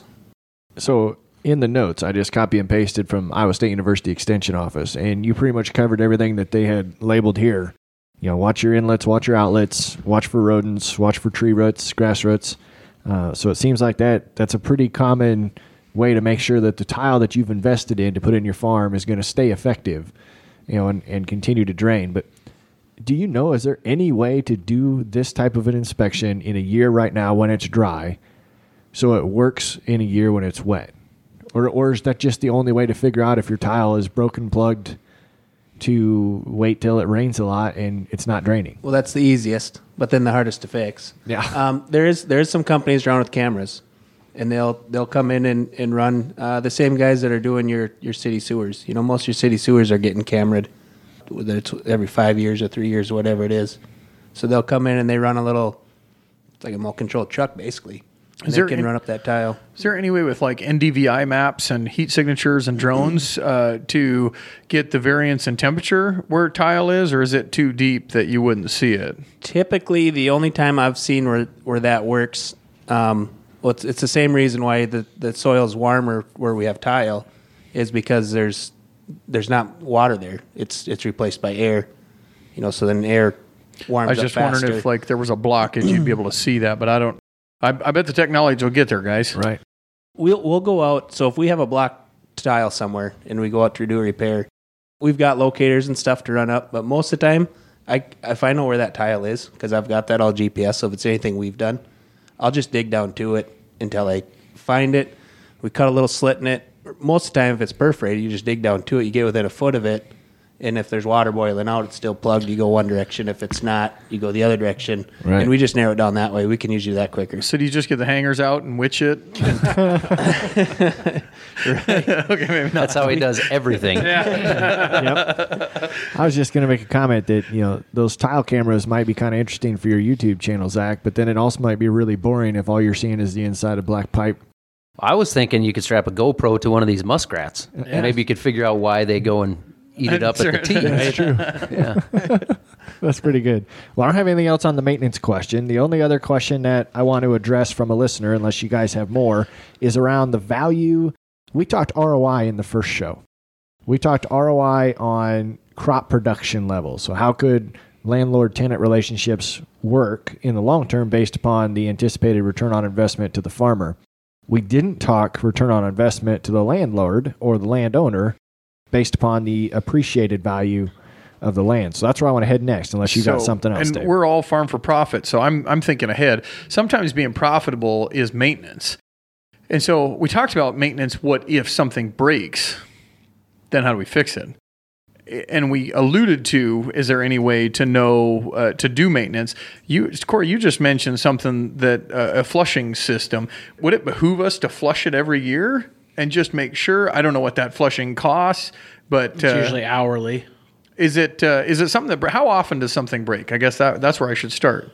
So in the notes, I just copy and pasted from Iowa State University Extension Office, and you pretty much covered everything that they had labeled here. You know, watch your inlets, watch your outlets, watch for rodents, watch for tree roots, grass roots. Uh, so it seems like that that's a pretty common way to make sure that the tile that you've invested in to put in your farm is going to stay effective, you know, and, and continue to drain. But do you know, is there any way to do this type of an inspection in a year right now when it's dry so it works in a year when it's wet? Or, or is that just the only way to figure out if your tile is broken plugged to wait till it rains a lot and it's not draining? Well, that's the easiest, but then the hardest to fix. Yeah. Um, there is there's some companies around with cameras, and they'll they'll come in and, and run uh, the same guys that are doing your, your city sewers. You know, most of your city sewers are getting cameraed, whether it's every five years or three years or whatever it is. So they'll come in and they run a little, it's like a remote controlled truck basically. And Is they there can any- run up that tile. Is there any way with like N D V I maps and heat signatures and drones uh, to get the variance in temperature where tile is, or is it too deep that you wouldn't see it? Typically, the only time I've seen where, where that works, um, well, it's, it's the same reason why the, the soil's warmer where we have tile, is because there's there's not water there. It's it's replaced by air, you know. So then air warms I was up just faster. wondering if like there was a blockage, you'd be able to see that, but I don't. I, I bet the technology will get there, guys. Right. We'll we'll go out. So if we have a block tile somewhere and we go out to do a repair, we've got locators and stuff to run up. But most of the time, I if I know where that tile is, because I've got that all G P S. So if it's anything we've done, I'll just dig down to it until I find it. We cut a little slit in it. Most of the time, if it's perforated, you just dig down to it. You get within a foot of it. And if there's water boiling out, it's still plugged. You go one direction. If it's not, you go the other direction. Right. And we just narrow it down that way. We can usually do that quicker. So do you just get the hangers out and witch it? Okay, maybe not. That's how he does everything. Yep. I was just going to make a comment that, you know, those tile cameras might be kind of interesting for your YouTube channel, Zach, but then it also might be really boring if all you're seeing is the inside of black pipe. I was thinking you could strap a GoPro to one of these muskrats. Yeah. Maybe you could figure out why they go and eat it up at the tee. That's true. Yeah. That's pretty good. Well, I don't have anything else on the maintenance question. The only other question that I want to address from a listener, unless you guys have more, is around the value. We talked R O I in the first show. We talked R O I on crop production levels. So how could landlord-tenant relationships work in the long term based upon the anticipated return on investment to the farmer? We didn't talk return on investment to the landlord or the landowner based upon the appreciated value of the land. So that's where I want to head next, unless you got So- something else, And Dave. we're all farm for profit, so I'm I'm thinking ahead. Sometimes being profitable is maintenance. And so we talked about maintenance. What if something breaks? Then how do we fix it? And we alluded to, is there any way to know, uh, to do maintenance? You, Corey, you just mentioned something that uh, a flushing system. Would it behoove us to flush it every year and just make sure? I don't know what that flushing costs, but It's uh, usually hourly. is it uh, is it something that, how often does something break? I guess that that's where I should start.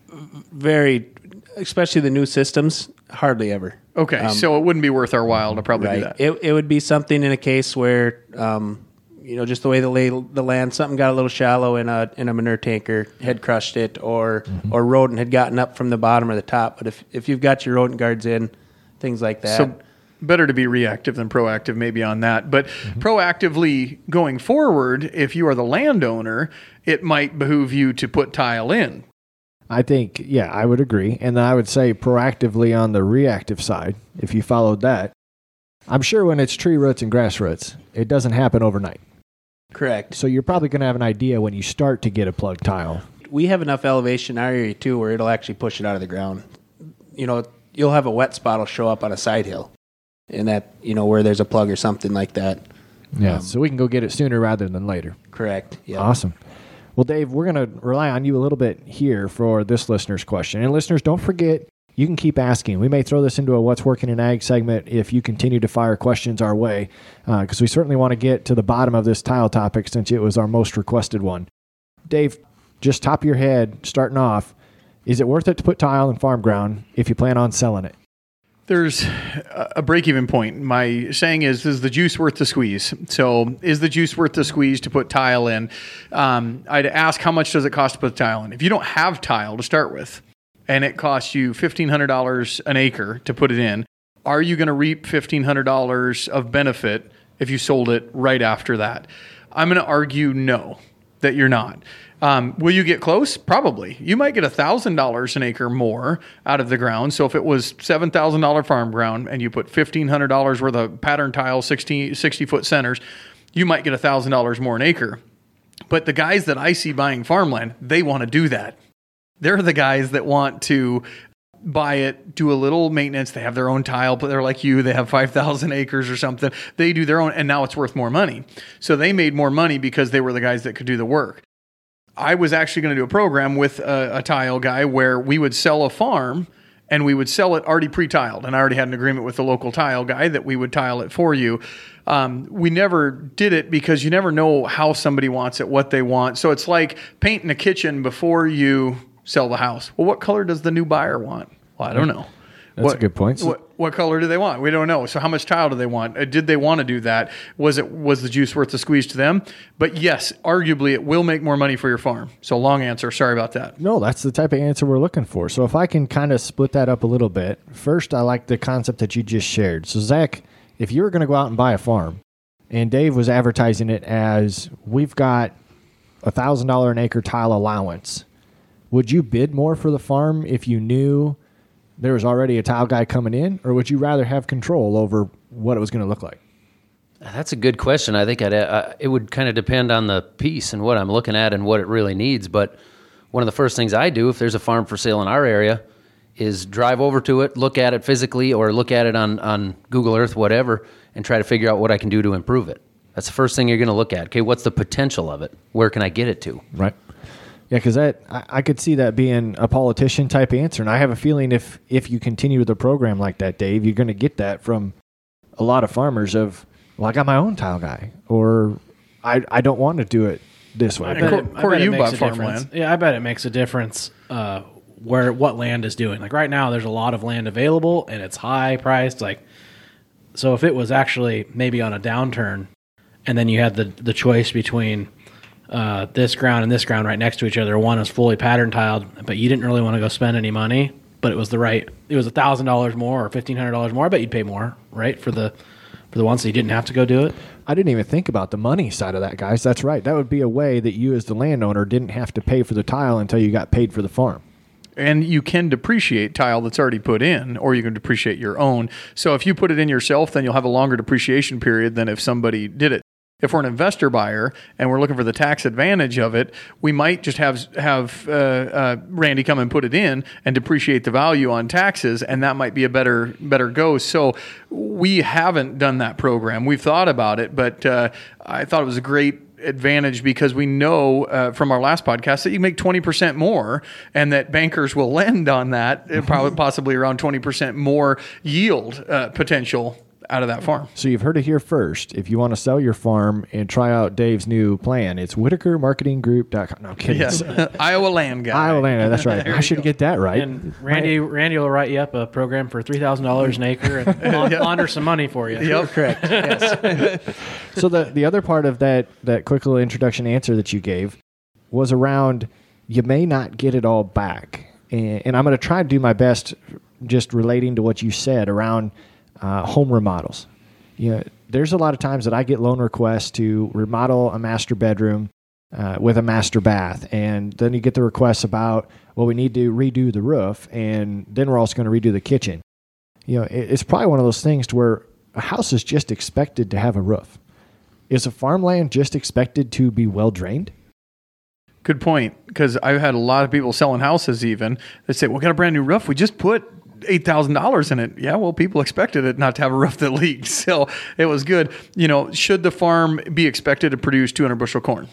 Very, especially the new systems, hardly ever. Okay, Um, so it wouldn't be worth our while to probably do Right. that. It, it would be something in a case where, um, you know, just the way the lay, the land, something got a little shallow in a in a manure tanker, had crushed it, or Mm-hmm. or rodent had gotten up from the bottom or the top. But if if you've got your rodent guards in, things like that. So better to be reactive than proactive maybe on that. But proactively going forward, if you are the landowner, it might behoove you to put tile in. I think, yeah, I would agree. And then I would say proactively on the reactive side, if you followed that. I'm sure when it's tree roots and grass roots, it doesn't happen overnight. Correct. So you're probably going to have an idea when you start to get a plug tile. We have enough elevation in our area too where it'll actually push it out of the ground. You know, you'll have a wet spot will show up on a side hill, and that, you know, where there's a plug or something like that. Yeah. Um, so we can go get it sooner rather than later. Correct. Yeah. Awesome. Well, Dave, we're going to rely on you a little bit here for this listener's question. And listeners, don't forget, you can keep asking. We may throw this into a What's Working in Ag segment if you continue to fire questions our way, because uh, we certainly want to get to the bottom of this tile topic since it was our most requested one. Dave, just top of your head, starting off, is it worth it to put tile in farm ground if you plan on selling it? There's a break-even point. My saying is, is the juice worth the squeeze? So is the juice worth the squeeze to put tile in? Um, I'd ask, how much does it cost to put tile in? If you don't have tile to start with, and it costs you fifteen hundred dollars an acre to put it in, are you going to reap fifteen hundred dollars of benefit if you sold it right after that? I'm going to argue no, that you're not. Um, will you get close? Probably. You might get one thousand dollars an acre more out of the ground. So if it was seven thousand dollars farm ground and you put fifteen hundred dollars worth of pattern tile, sixty, sixty-foot centers, you might get one thousand dollars more an acre. But the guys that I see buying farmland, they want to do that. They're the guys that want to buy it, do a little maintenance. They have their own tile, but they're like you. They have five thousand acres or something. They do their own, and now it's worth more money. So they made more money because they were the guys that could do the work. I was actually going to do a program with a, a tile guy where we would sell a farm and we would sell it already pre-tiled. And I already had an agreement with the local tile guy that we would tile it for you. Um, we never did it because you never know how somebody wants it, what they want. So it's like painting a kitchen before you sell the house. Well, what color does the new buyer want? Well, I don't know. That's what, a good point. So, What, what color do they want? We don't know. So how much tile do they want? Uh, Did they want to do that? Was it was the juice worth the squeeze to them? But yes, arguably it will make more money for your farm. So long answer. Sorry about that. no, that's the type of answer we're looking for. So if I can kind of split that up a little bit, first, I like the concept that you just shared. So Zach, if you were going to go out and buy a farm, and Dave was advertising it as we've got a one thousand dollars an acre tile allowance, would you bid more for the farm if you knew there was already a tile guy coming in, or would you rather have control over what it was going to look like? That's a good question. I think I'd, uh, it would kind of depend on the piece and what I'm looking at and what it really needs. But one of the first things I do if there's a farm for sale in our area is drive over to it, look at it physically, or look at it on, on Google Earth, whatever, and try to figure out what I can do to improve it. That's the first thing you're going to look at. Okay, what's the potential of it? Where can I get it to? Right. Yeah, because that I, I could see that being a politician type answer, and I have a feeling if if you continue with a program like that, Dave, you're going to get that from a lot of farmers. Of well, I got my own tile guy, or I I don't want to do it this way. I But- Cor- it- I Corey, bet it you makes bought a farmland. difference. Yeah, I bet it makes a difference uh, where what land is doing. Like right now, there's a lot of land available and it's high priced. Like, so if it was actually maybe on a downturn, and then you had the the choice between uh, this ground and this ground right next to each other, one is fully pattern tiled, but you didn't really want to go spend any money, but it was the right. It was a thousand dollars more or fifteen hundred dollars more. I bet you'd pay more, right, for the for the one, so you didn't have to go do it. I didn't even think about the money side of that, guys. That's right. That would be a way that you as the landowner didn't have to pay for the tile until you got paid for the farm. And you can depreciate tile that's already put in, or you can depreciate your own. So if you put it in yourself, then you'll have a longer depreciation period than if somebody did it. If we're an investor buyer and we're looking for the tax advantage of it, we might just have have uh, uh, Randy come and put it in and depreciate the value on taxes, and that might be a better better go. So we haven't done that program. We've thought about it, but uh, I thought it was a great advantage because we know uh, from our last podcast that you make twenty percent more, and that bankers will lend on that, probably possibly around twenty percent more yield uh, potential out of that farm. So you've heard it here first. If you want to sell your farm and try out Dave's new plan, it's Whitaker Marketing Group dot com. No, I'm kidding. Yes. Iowa Land Guy. Iowa Land, that's right. I should get that right. And Randy, Randy will write you up a program for three thousand dollars an acre and la- launder some money for you. Yep. Correct. Yes. So the, the other part of that, that quick little introduction answer that you gave was around you may not get it all back. And, and I'm going to try to do my best just relating to what you said around uh, home remodels. You know, there's a lot of times that I get loan requests to remodel a master bedroom uh, with a master bath. And then you get the requests about, well, we need to redo the roof, and then we're also going to redo the kitchen. You know, it, it's probably one of those things to where a house is just expected to have a roof. Is a farmland just expected to be well drained? Good point, because I've had a lot of people selling houses even that say, well, we got a brand new roof. We just put eight thousand dollars in it. Yeah, well, people expected it not to have a roof that leaked. So it was good. You know, should the farm be expected to produce two hundred bushel corn?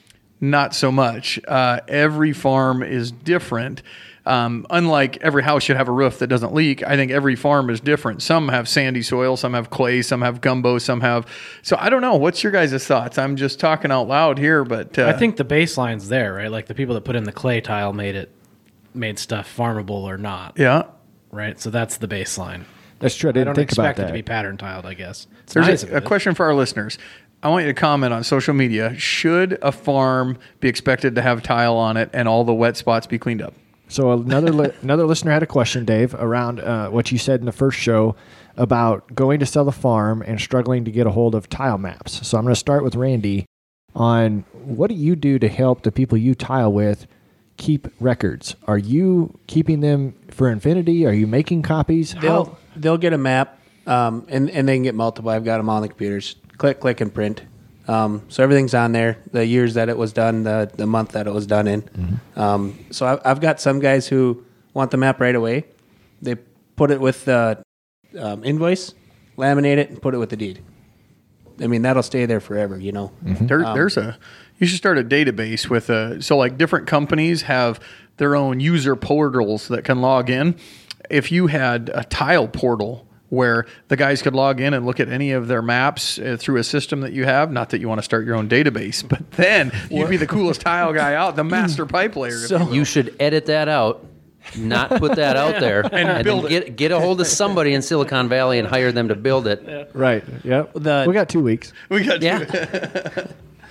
Not so much. Uh, every farm is different. Um, unlike every house should have a roof that doesn't leak, I think every farm is different. Some have sandy soil, some have clay, some have gumbo, some have... So I don't know. What's your guys' thoughts? I'm just talking out loud here, but... Uh, I think the baseline's there, right? Like the people that put in the clay tile made it, made stuff farmable or not, Yeah. right? So that's the baseline. That's true. I I didn't don't think about expect it that. to be pattern tiled, I guess. It's There's nice a, if a it is. question for our listeners. I want you to comment on social media. Should a farm be expected to have tile on it and all the wet spots be cleaned up? So another li- another listener had a question, Dave, around uh, what you said in the first show about going to sell the farm and struggling to get a hold of tile maps. So I'm going to start with Randy on what do you do to help the people you tile with keep records? Are you keeping them for infinity? Are you making copies? They'll How? they'll get a map, um, and and they can get multiple. I've got them on the computers. Click, click, and print. Um, so everything's on there. The years that it was done, the the month that it was done in. Mm-hmm. Um, so I, I've got some guys who want the map right away. They put it with the um, invoice, laminate it, and put it with the deed. I mean, that'll stay there forever. You know. Mm-hmm. There, Um, there's a. You should start a database with a. So like different companies have their own user portals that can log in. If you had a tile portal where the guys could log in and look at any of their maps uh, through a system that you have. Not that you want to start your own database, but then you'd be the coolest tile guy out, the master pipe layer. if So- you will. You should edit that out, not put that out there, and, build then get get a hold of somebody in Silicon Valley and hire them to build it. Right. Yep. The- we got two weeks. we got Yeah.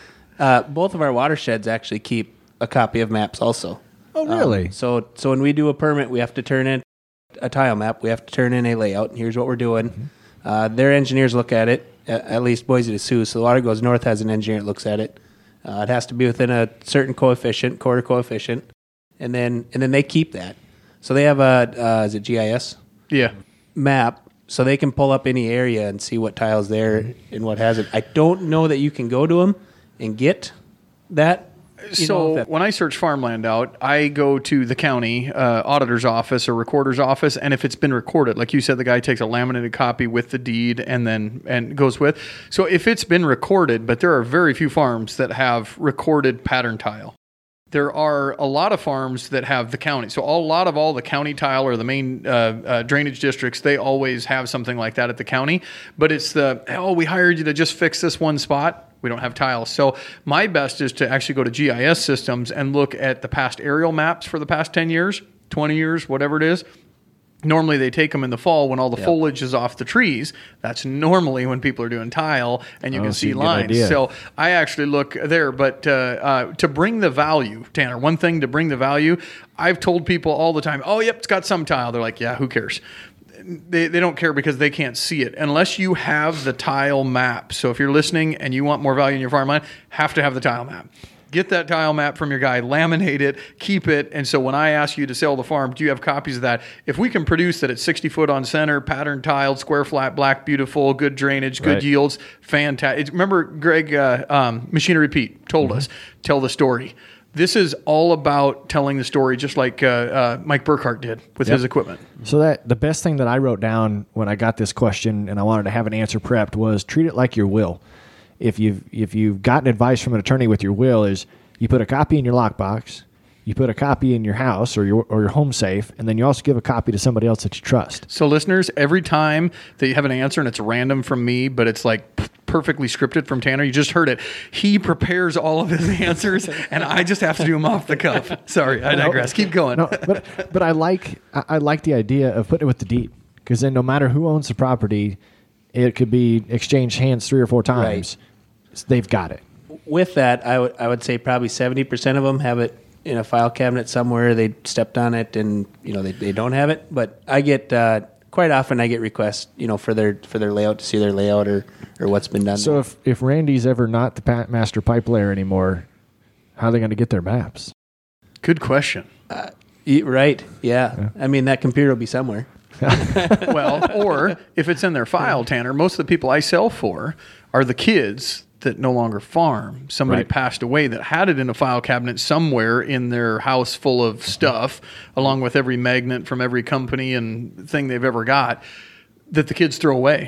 Uh, both of our watersheds actually keep a copy of maps also. Oh, really? Um, so so when we do a permit, we have to turn in a tile map. We have to turn in a layout. And here's what we're doing. Mm-hmm. Uh, their engineers look at it. At, at least Boise to Sioux. So the water goes north has an engineer that looks at it. Uh, it has to be within a certain coefficient, quarter coefficient, and then and then they keep that. So they have a uh, is it G I S yeah. map, so they can pull up any area and see what tile's there and what hasn't. I don't know that you can go to them and get that. You So know, that- when I search farmland out, I go to the county uh, auditor's office or recorder's office, and if it's been recorded, like you said, the guy takes a laminated copy with the deed and then and goes with. So if it's been recorded, but there are very few farms that have recorded pattern tile. There are a lot of farms that have the county. So a lot of all the county tile or the main uh, uh, drainage districts, they always have something like that at the county. But it's the, oh, we hired you to just fix this one spot. We don't have tiles. So my best is to actually go to G I S systems and look at the past aerial maps for the past ten years, twenty years, whatever it is. Normally they take them in the fall when all the Yep. foliage is off the trees. That's normally when people are doing tile and you Oh, can so see you get an lines. idea. So I actually look there, but uh, uh, to bring the value, Tanner, one thing to bring the value, I've told people all the time, oh, yep, it's got some tile. They're like, yeah, who cares? They, they don't care because they can't see it unless you have the tile map. So if you're listening and you want more value in your farmland, have to have the tile map. Get that tile map from your guy, laminate it, keep it. And so when I ask you to sell the farm, do you have copies of that? If we can produce that at sixty foot on center, pattern tiled, square flat, black, beautiful, good drainage, good Right. yields, fantastic. Remember Greg, uh, um, Machinery Pete told Mm-hmm. us, tell the story. This is all about telling the story, just like uh, uh, Mike Burkhart did with Yep. his equipment. So that the best thing that I wrote down when I got this question and I wanted to have an answer prepped was treat it like your will. If you've if you've gotten advice from an attorney with your will, is you put a copy in your lockbox, you put a copy in your house or your or your home safe, and then you also give a copy to somebody else that you trust. So listeners, every time that you have an answer and it's random from me, but it's like p- perfectly scripted from Tanner, you just heard it. He prepares all of his answers and I just have to do them off the cuff. Sorry, I digress. Keep going. No, but but I like I, I like the idea of putting it with the deed, because then no matter who owns the property, it could be exchanged hands three or four times. So they've got it. With that, I would I would say probably seventy percent of them have it in a file cabinet somewhere. They stepped on it, and you know they, they don't have it. But I get uh, quite often I get requests, you know, for their for their layout, to see their layout or, or what's been done. So if if Randy's ever not the pa- master pipe layer anymore, how are they going to get their maps? Good question. Y- right, yeah. I mean that computer will be somewhere. Well, or if it's in their file, Tanner, most of the people I sell for are the kids that no longer farm. Somebody Right. passed away that had it in a file cabinet somewhere in their house full of stuff, along with every magnet from every company and thing they've ever got, that the kids throw away.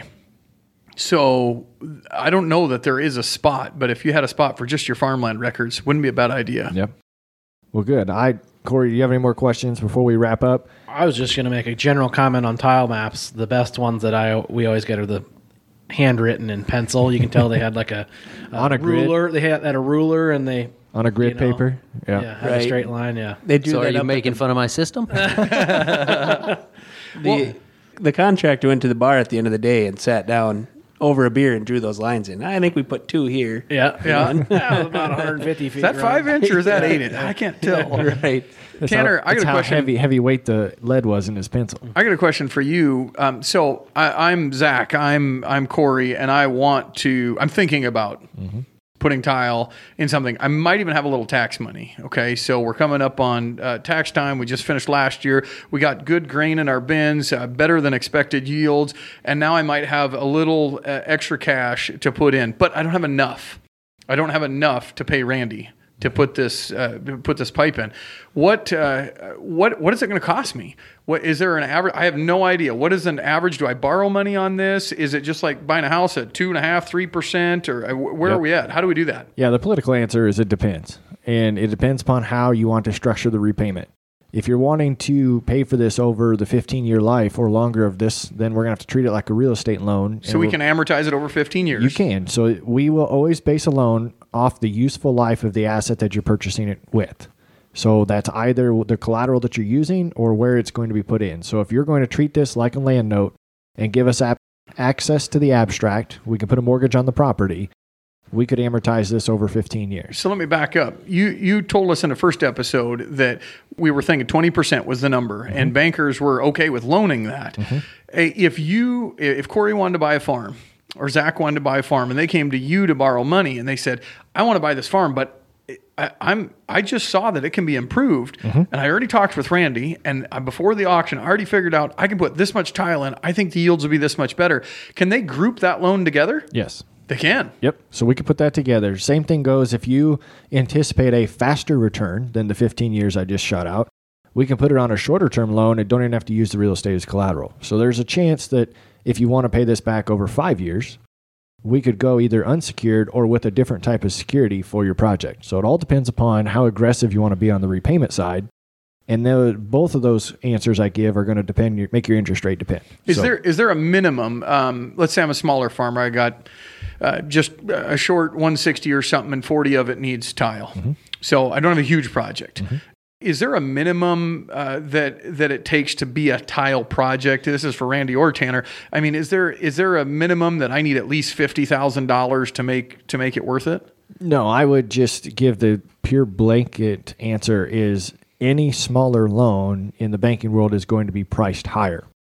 So I don't know that there is a spot, but if you had a spot for just your farmland records, wouldn't be a bad idea. Yep. Well, good. I Corey, do you have any more questions before we wrap up? I was just going to make a general comment on tile maps. The best ones that I we always get are the handwritten in pencil. You can tell they had like a, a On a grid? ruler. They had, had a ruler and they On a grid you know, paper? Yeah, Yeah. had a Right. straight line. Yeah. They do So that are you up at making fun of my system? the, the contractor went to the bar at the end of the day and sat down over a beer and drew those lines in. I think we put two here. Yeah, Yeah. That was about one hundred fifty feet. Is that wide. five inch or is that eight inch? I can't tell. Right. That's Tanner, how, I got that's a how question. heavy heavyweight the lead was in his pencil. I got a question for you. Um, so I, I'm Zach. I'm I'm Corey, and I want to. I'm thinking about putting tile in something. I might even have a little tax money. Okay, so we're coming up on uh, tax time. We just finished last year. We got good grain in our bins, uh, better than expected yields, and now I might have a little uh, extra cash to put in, but I don't have enough. I don't have enough to pay Randy to put this uh, put this pipe in. What uh, what what is it going to cost me? What is there an average? I have no idea. What is an average? Do I borrow money on this? Is it just like buying a house at two and a half, three percent, or uh, where Yep. are we at? How do we do that? Yeah, the political answer is it depends. And it depends upon how you want to structure the repayment. If you're wanting to pay for this over the fifteen-year life or longer of this, then we're going to have to treat it like a real estate loan. So and we we'll- can amortize it over fifteen years. You can. So we will always base a loan off the useful life of the asset that you're purchasing it with. So that's either the collateral that you're using or where it's going to be put in. So if you're going to treat this like a land note and give us ap- access to the abstract, we can put a mortgage on the property. We could amortize this over fifteen years. So let me back up. You you told us in the first episode that we were thinking twenty percent was the number, and bankers were okay with loaning that. Hey, If you if Corey wanted to buy a farm, or Zach wanted to buy a farm, and they came to you to borrow money, and they said, "I want to buy this farm, but I, I'm I just saw that it can be improved, and I already talked with Randy, and uh, before the auction, I already figured out I can put this much tile in. I think the yields will be this much better." Can they group that loan together? Yes. They can. Yep. So we could put that together. Same thing goes if you anticipate a faster return than the fifteen years I just shot out. We can put it on a shorter term loan and don't even have to use the real estate as collateral. So there's a chance that if you want to pay this back over five years, we could go either unsecured or with a different type of security for your project. So it all depends upon how aggressive you want to be on the repayment side. And the, both of those answers I give are going to depend, your, make your interest rate depend. Is So- there is there a minimum? Um, let's say I'm a smaller farmer. I got uh, just a short one sixty or something, and forty of it needs tile. So I don't have a huge project. Is there a minimum uh, that that it takes to be a tile project? This is for Randy or Tanner. I mean, is there is there a minimum that I need at least fifty thousand dollars to make to make it worth it? No, I would just give the pure blanket answer is any smaller loan in the banking world is going to be priced higher.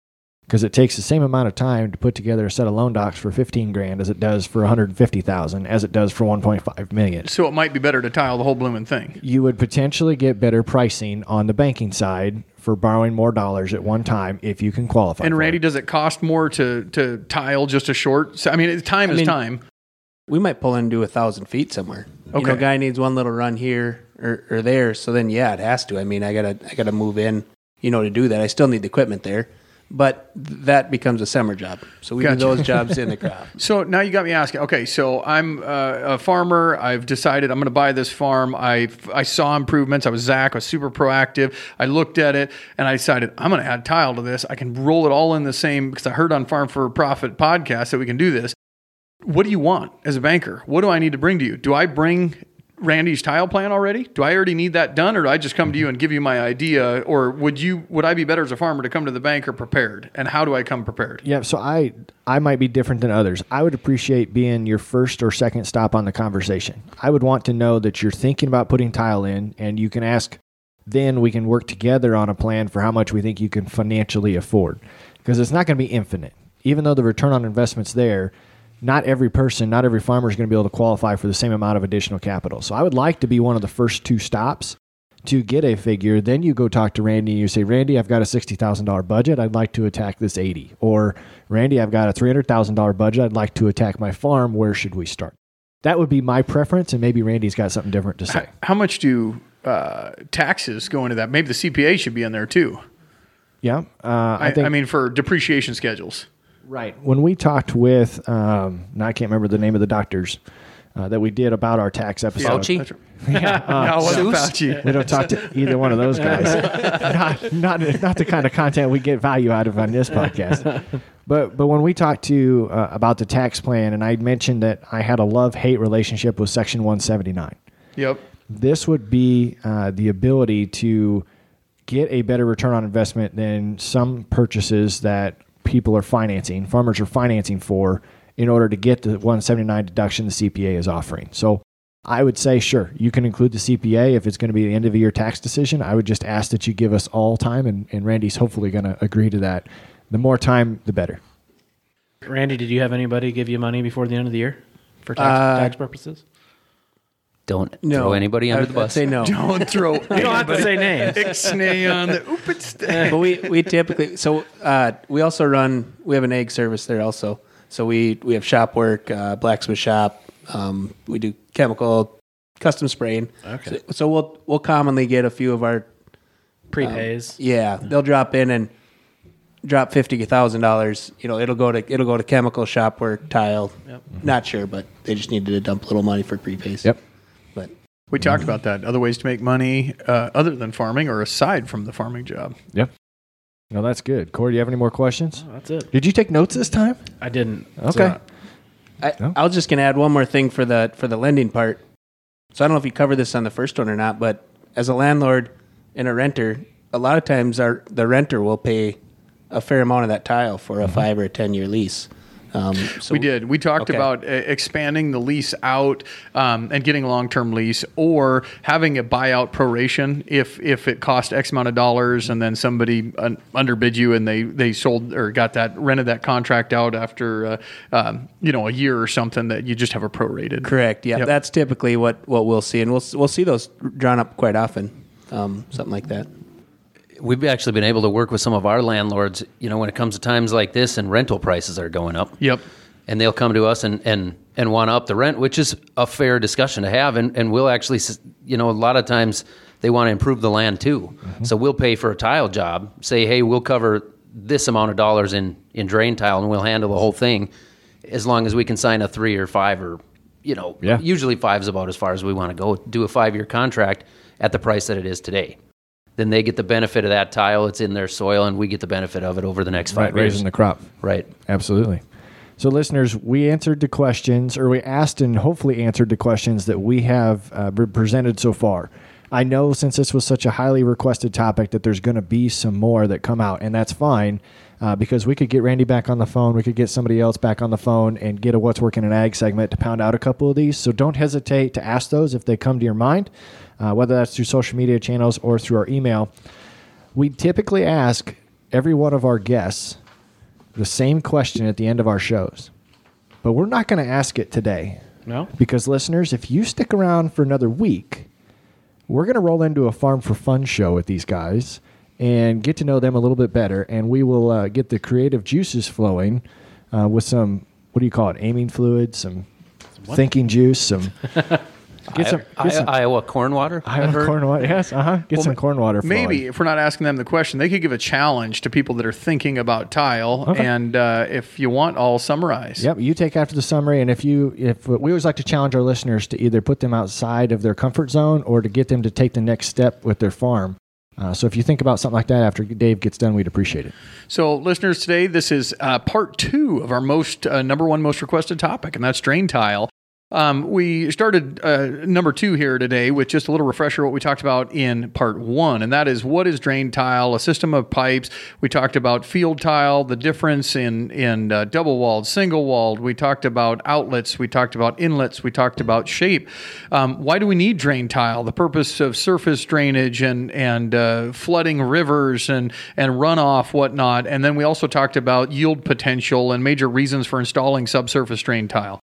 because it takes the same amount of time to put together a set of loan docs for fifteen grand as it does for one hundred fifty thousand, as it does for one point five million. So it might be better to tile the whole blooming thing. You would potentially get better pricing on the banking side for borrowing more dollars at one time if you can qualify. And for Randy, it. does it cost more to to tile just a short? So, I mean, time I is mean, time. We might pull in and do a thousand feet somewhere. You know, Okay. guy needs one little run here or, or there. So then, yeah, it has to. I mean, I gotta, I gotta move in, you know, to do that. I still need the equipment there, but th- that becomes a summer job. So we Gotcha. do those jobs in the crop. So now you got me asking. Okay, so I'm uh, a farmer. I've decided I'm going to buy this farm. I I saw improvements. I was Zach. I was super proactive. I looked at it and I decided I'm going to add tile to this. I can roll it all in the same because I heard on Farm for Profit podcast that we can do this. What do you want as a banker? What do I need to bring to you? Do I bring Randy's tile plan already? Do I already need that done, or do I just come to you and give you my idea? Or would you? Would I be better as a farmer to come to the banker prepared? And how do I come prepared? Yeah, so I I might be different than others. I would appreciate being your first or second stop on the conversation. I would want to know that you're thinking about putting tile in, and you can ask, then we can work together on a plan for how much we think you can financially afford. Because it's not going to be infinite. Even though the return on investment's there, not every person, not every farmer is going to be able to qualify for the same amount of additional capital. So I would like to be one of the first two stops to get a figure. Then you go talk to Randy and you say, Randy, I've got a sixty thousand dollars budget. I'd like to attack this eighty. Or Randy, I've got a three hundred thousand dollars budget. I'd like to attack my farm. Where should we start? That would be my preference. And maybe Randy's got something different to say. How much do uh, taxes go into that? Maybe the C P A should be in there too. Yeah. Uh, I, I, think, I mean, for depreciation schedules. Right. When we talked with, um, now I can't remember the name of the doctors uh, that we did about our tax episode. Fauci? That's right. no, it wasn't Seuss? Fauci. We don't talk to either one of those guys. not, not, not the kind of content we get value out of on this podcast. But but when we talked to uh, about the tax plan, and I mentioned that I had a love-hate relationship with Section one seventy-nine. Yep. This would be uh, the ability to get a better return on investment than some purchases that people are financing, farmers are financing for in order to get the one seventy-nine deduction the C P A is offering. So I would say, sure, you can include the C P A if it's going to be the end of the year tax decision. I would just ask that you give us all time, and, and Randy's hopefully going to agree to that. The more time, the better. Randy, did you have anybody give you money before the end of the year for tax, Uh, tax purposes? No. Don't throw anybody under I'd, the bus. I'd say no. Don't throw You don't have to say names. Ixnay on the oop, it's But we, we typically, so uh, we also run, we have an egg service there also. So we, we have shop work, uh, blacksmith shop. Um, we do chemical, custom spraying. Okay. So, so we'll, we'll commonly get a few of our, Prepays. yeah, they'll drop in and drop fifty thousand dollars. You know, it'll go to, it'll go to chemical, shop work, tile. Yep. Not sure, but they just needed to dump a little money for prepays. Yep. But We talked about that. Other ways to make money uh, other than farming or aside from the farming job. Yep. No, that's good. Corey, do you have any more questions? Oh, that's it. Did you take notes this time? I didn't. Okay. I, No? I was just going to add one more thing for the for the lending part. So I don't know if you covered this on the first one or not, but as a landlord and a renter, a lot of times our the renter will pay a fair amount of that tile for a five or a ten year lease. Um, so We did. We talked Okay. about uh, expanding the lease out um, and getting a long-term lease, or having a buyout proration if if it cost X amount of dollars and then somebody un- underbid you and they they sold or got that rented that contract out after uh, um, you know a year or something, that you just have a prorated. Correct. Yeah, Yep. that's typically what, what we'll see, and we'll we'll see those drawn up quite often. Um, something like that. We've actually been able to work with some of our landlords, you know, when it comes to times like this and rental prices are going up. Yep. And they'll come to us and, and, and want to up the rent, which is a fair discussion to have. And, and we'll actually, s- you know, a lot of times they want to improve the land too. So we'll pay for a tile job, say, hey, we'll cover this amount of dollars in, in drain tile and we'll handle the whole thing as long as we can sign a three or five or, you know, Yeah. usually five is about as far as we want to go. Do a five-year contract at the price that it is today. Then they get the benefit of that tile. It's in their soil, and we get the benefit of it over the next Right, five years. raising the crop. Right. Absolutely. So, listeners, we answered the questions, or we asked and hopefully answered the questions that we have uh, pre- presented so far. I know since this was such a highly requested topic that there's going to be some more that come out, and that's fine uh, because we could get Randy back on the phone. We could get somebody else back on the phone and get a What's Working in Ag segment to pound out a couple of these. So don't hesitate to ask those if they come to your mind, uh, whether that's through social media channels or through our email. We typically ask every one of our guests the same question at the end of our shows. But we're not going to ask it today. No? Because, listeners, if you stick around for another week, we're going to roll into a Farm for Fun show with these guys and get to know them a little bit better. And we will uh, get the creative juices flowing uh, with some, what do you call it, aiming fluid, some What? thinking juice, some... Get some, I, get some Iowa corn water. I've Iowa heard. corn water. Yes, uh-huh. Get Well, some corn water flowing. Maybe if we're not asking them the question, they could give a challenge to people that are thinking about tile. Okay. And uh, if you want, I'll summarize. Yep, you take after the summary, and if you, if we always like to challenge our listeners to either put them outside of their comfort zone or to get them to take the next step with their farm. Uh, so if you think about something like that after Dave gets done, we'd appreciate it. So, listeners, today this is uh, part two of our most uh, number one most requested topic, and that's drain tile. Um, we started uh, number two here today with just a little refresher what we talked about in part one, and that is what is drain tile, a system of pipes. We talked about field tile, the difference in, in uh, double-walled, single-walled. We talked about outlets. We talked about inlets. We talked about shape. Um, why do we need drain tile? The purpose of surface drainage and, and uh, flooding rivers and, and runoff, whatnot. And then we also talked about yield potential and major reasons for installing subsurface drain tile.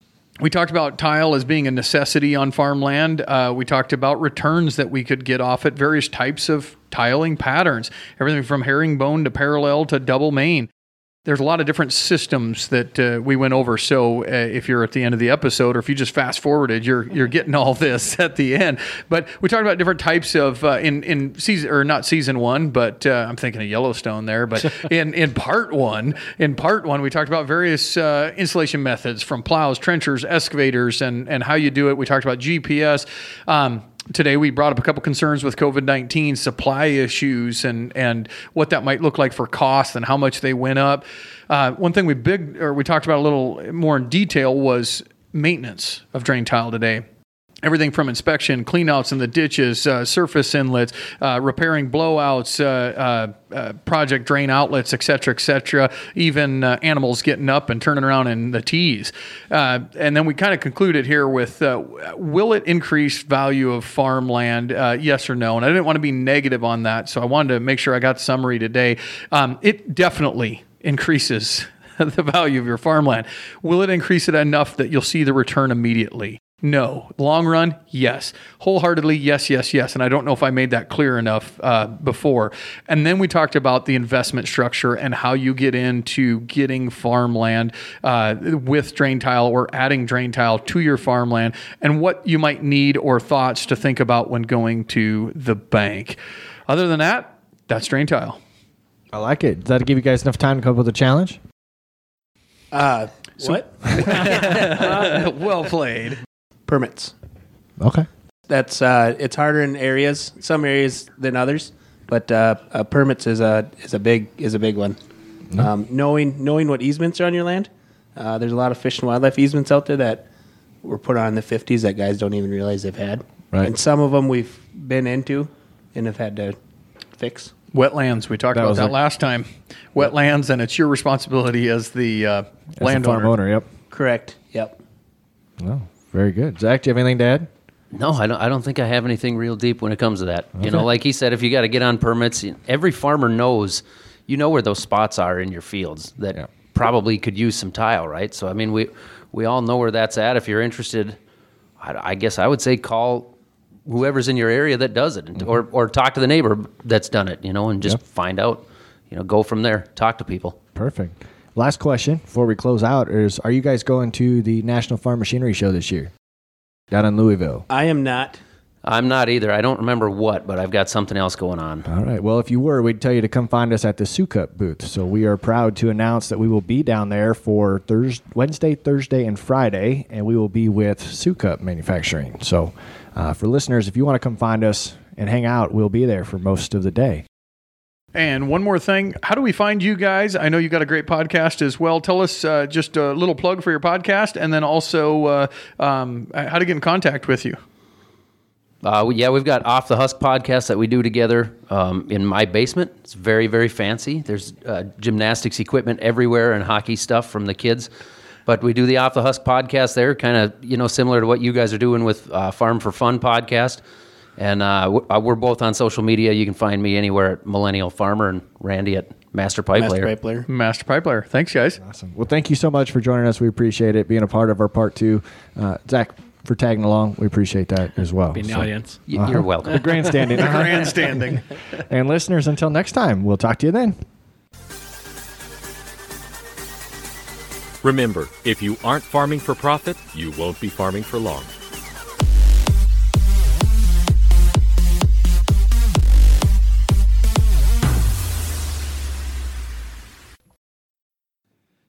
We talked about tile as being a necessity on farmland. Uh, we talked about returns that we could get off it, various types of tiling patterns, everything from herringbone to parallel to double main. There's a lot of different systems that uh, we went over. So uh, if you're at the end of the episode, or if you just fast forwarded, you're you're getting all this at the end. But we talked about different types of uh, in in season or not season one, but uh, I'm thinking of Yellowstone there. But in in part one, in part one, we talked about various uh, installation methods from plows, trenchers, excavators, and and how you do it. We talked about G P S. Um, Today we brought up a couple concerns with COVID nineteen, supply issues, and and what that might look like for costs and how much they went up. Uh, one thing we big or we talked about a little more in detail was maintenance of drain tile today. Everything from inspection, cleanouts in the ditches, uh, surface inlets, uh, repairing blowouts, uh, uh, uh, project drain outlets, et cetera, et cetera, even uh, animals getting up and turning around in the tees. Uh, and then we kind of concluded here with, uh, will it increase value of farmland, uh, yes or no? And I didn't want to be negative on that, so I wanted to make sure I got the summary today. Um, it definitely increases the value of your farmland. Will it increase it enough that you'll see the return immediately? No. Long run, yes. Wholeheartedly, yes, yes, yes. And I don't know if I made that clear enough uh, before. And then we talked about the investment structure and how you get into getting farmland uh, with drain tile or adding drain tile to your farmland and what you might need or thoughts to think about when going to the bank. Other than that, that's drain tile. I like it. Does that give you guys enough time to come up with a challenge? Uh, what? Well played. Permits. Okay. That's uh, it's harder in areas, some areas than others, but uh, uh, permits is a is a big is a big one. Mm-hmm. Um, knowing knowing what easements are on your land, uh, there's a lot of fish and wildlife easements out there that were put on in the fifties that guys don't even realize they've had, right. And some of them we've been into and have had to fix. Wetlands. We talked That about was that like- last time. Wetlands, and it's your responsibility as the uh, As the landowner. farm owner, yep. Correct. Yep. Oh, very good. Zach, do you have anything to add? No, I don't. I don't think I have anything real deep when it comes to that. You know, like he said, if you got to get on permits, every farmer knows, you know where those spots are in your fields that Yeah. probably could use some tile, right? So I mean, we we all know where that's at. If you're interested, I, I guess I would say call whoever's in your area that does it, and, or or talk to the neighbor that's done it. You know, and just Yep. find out. You know, go from there. Talk to people. Perfect. Last question before we close out is, are you guys going to the National Farm Machinery Show this year down in Louisville? I am not. I'm not either. I don't remember what, but I've got something else going on. All right. Well, if you were, we'd tell you to come find us at the Sukup booth. So we are proud to announce that we will be down there for Thursday, Wednesday, Thursday, and Friday, and we will be with Sukup Manufacturing. So uh, for listeners, if you want to come find us and hang out, we'll be there for most of the day. And one more thing, how do we find you guys? I know you got a great podcast as well. Tell us uh, just a little plug for your podcast, and then also uh, um, how to get in contact with you. Uh, we, yeah, we've got Off the Husk podcast that we do together um, in my basement. It's very, very fancy. There's uh, gymnastics equipment everywhere and hockey stuff from the kids. But we do the Off the Husk podcast there, kind of, you know, similar to what you guys are doing with uh, Farm for Fun podcast. And uh, w- uh, we're both on social media. You can find me anywhere at Millennial Farmer and Randy at Master Pipe Master Layer. Pipe Layer. Master Pipe Layer. Thanks, guys. Awesome. Well, thank you so much for joining us. We appreciate it, being a part of our part two. Uh, Zach, for tagging along, we appreciate that as well. Be in the So- audience. Y- You're welcome. The grandstanding. Uh-huh. Grandstanding. And listeners, until next time, we'll talk to you then. Remember, if you aren't farming for profit, you won't be farming for long.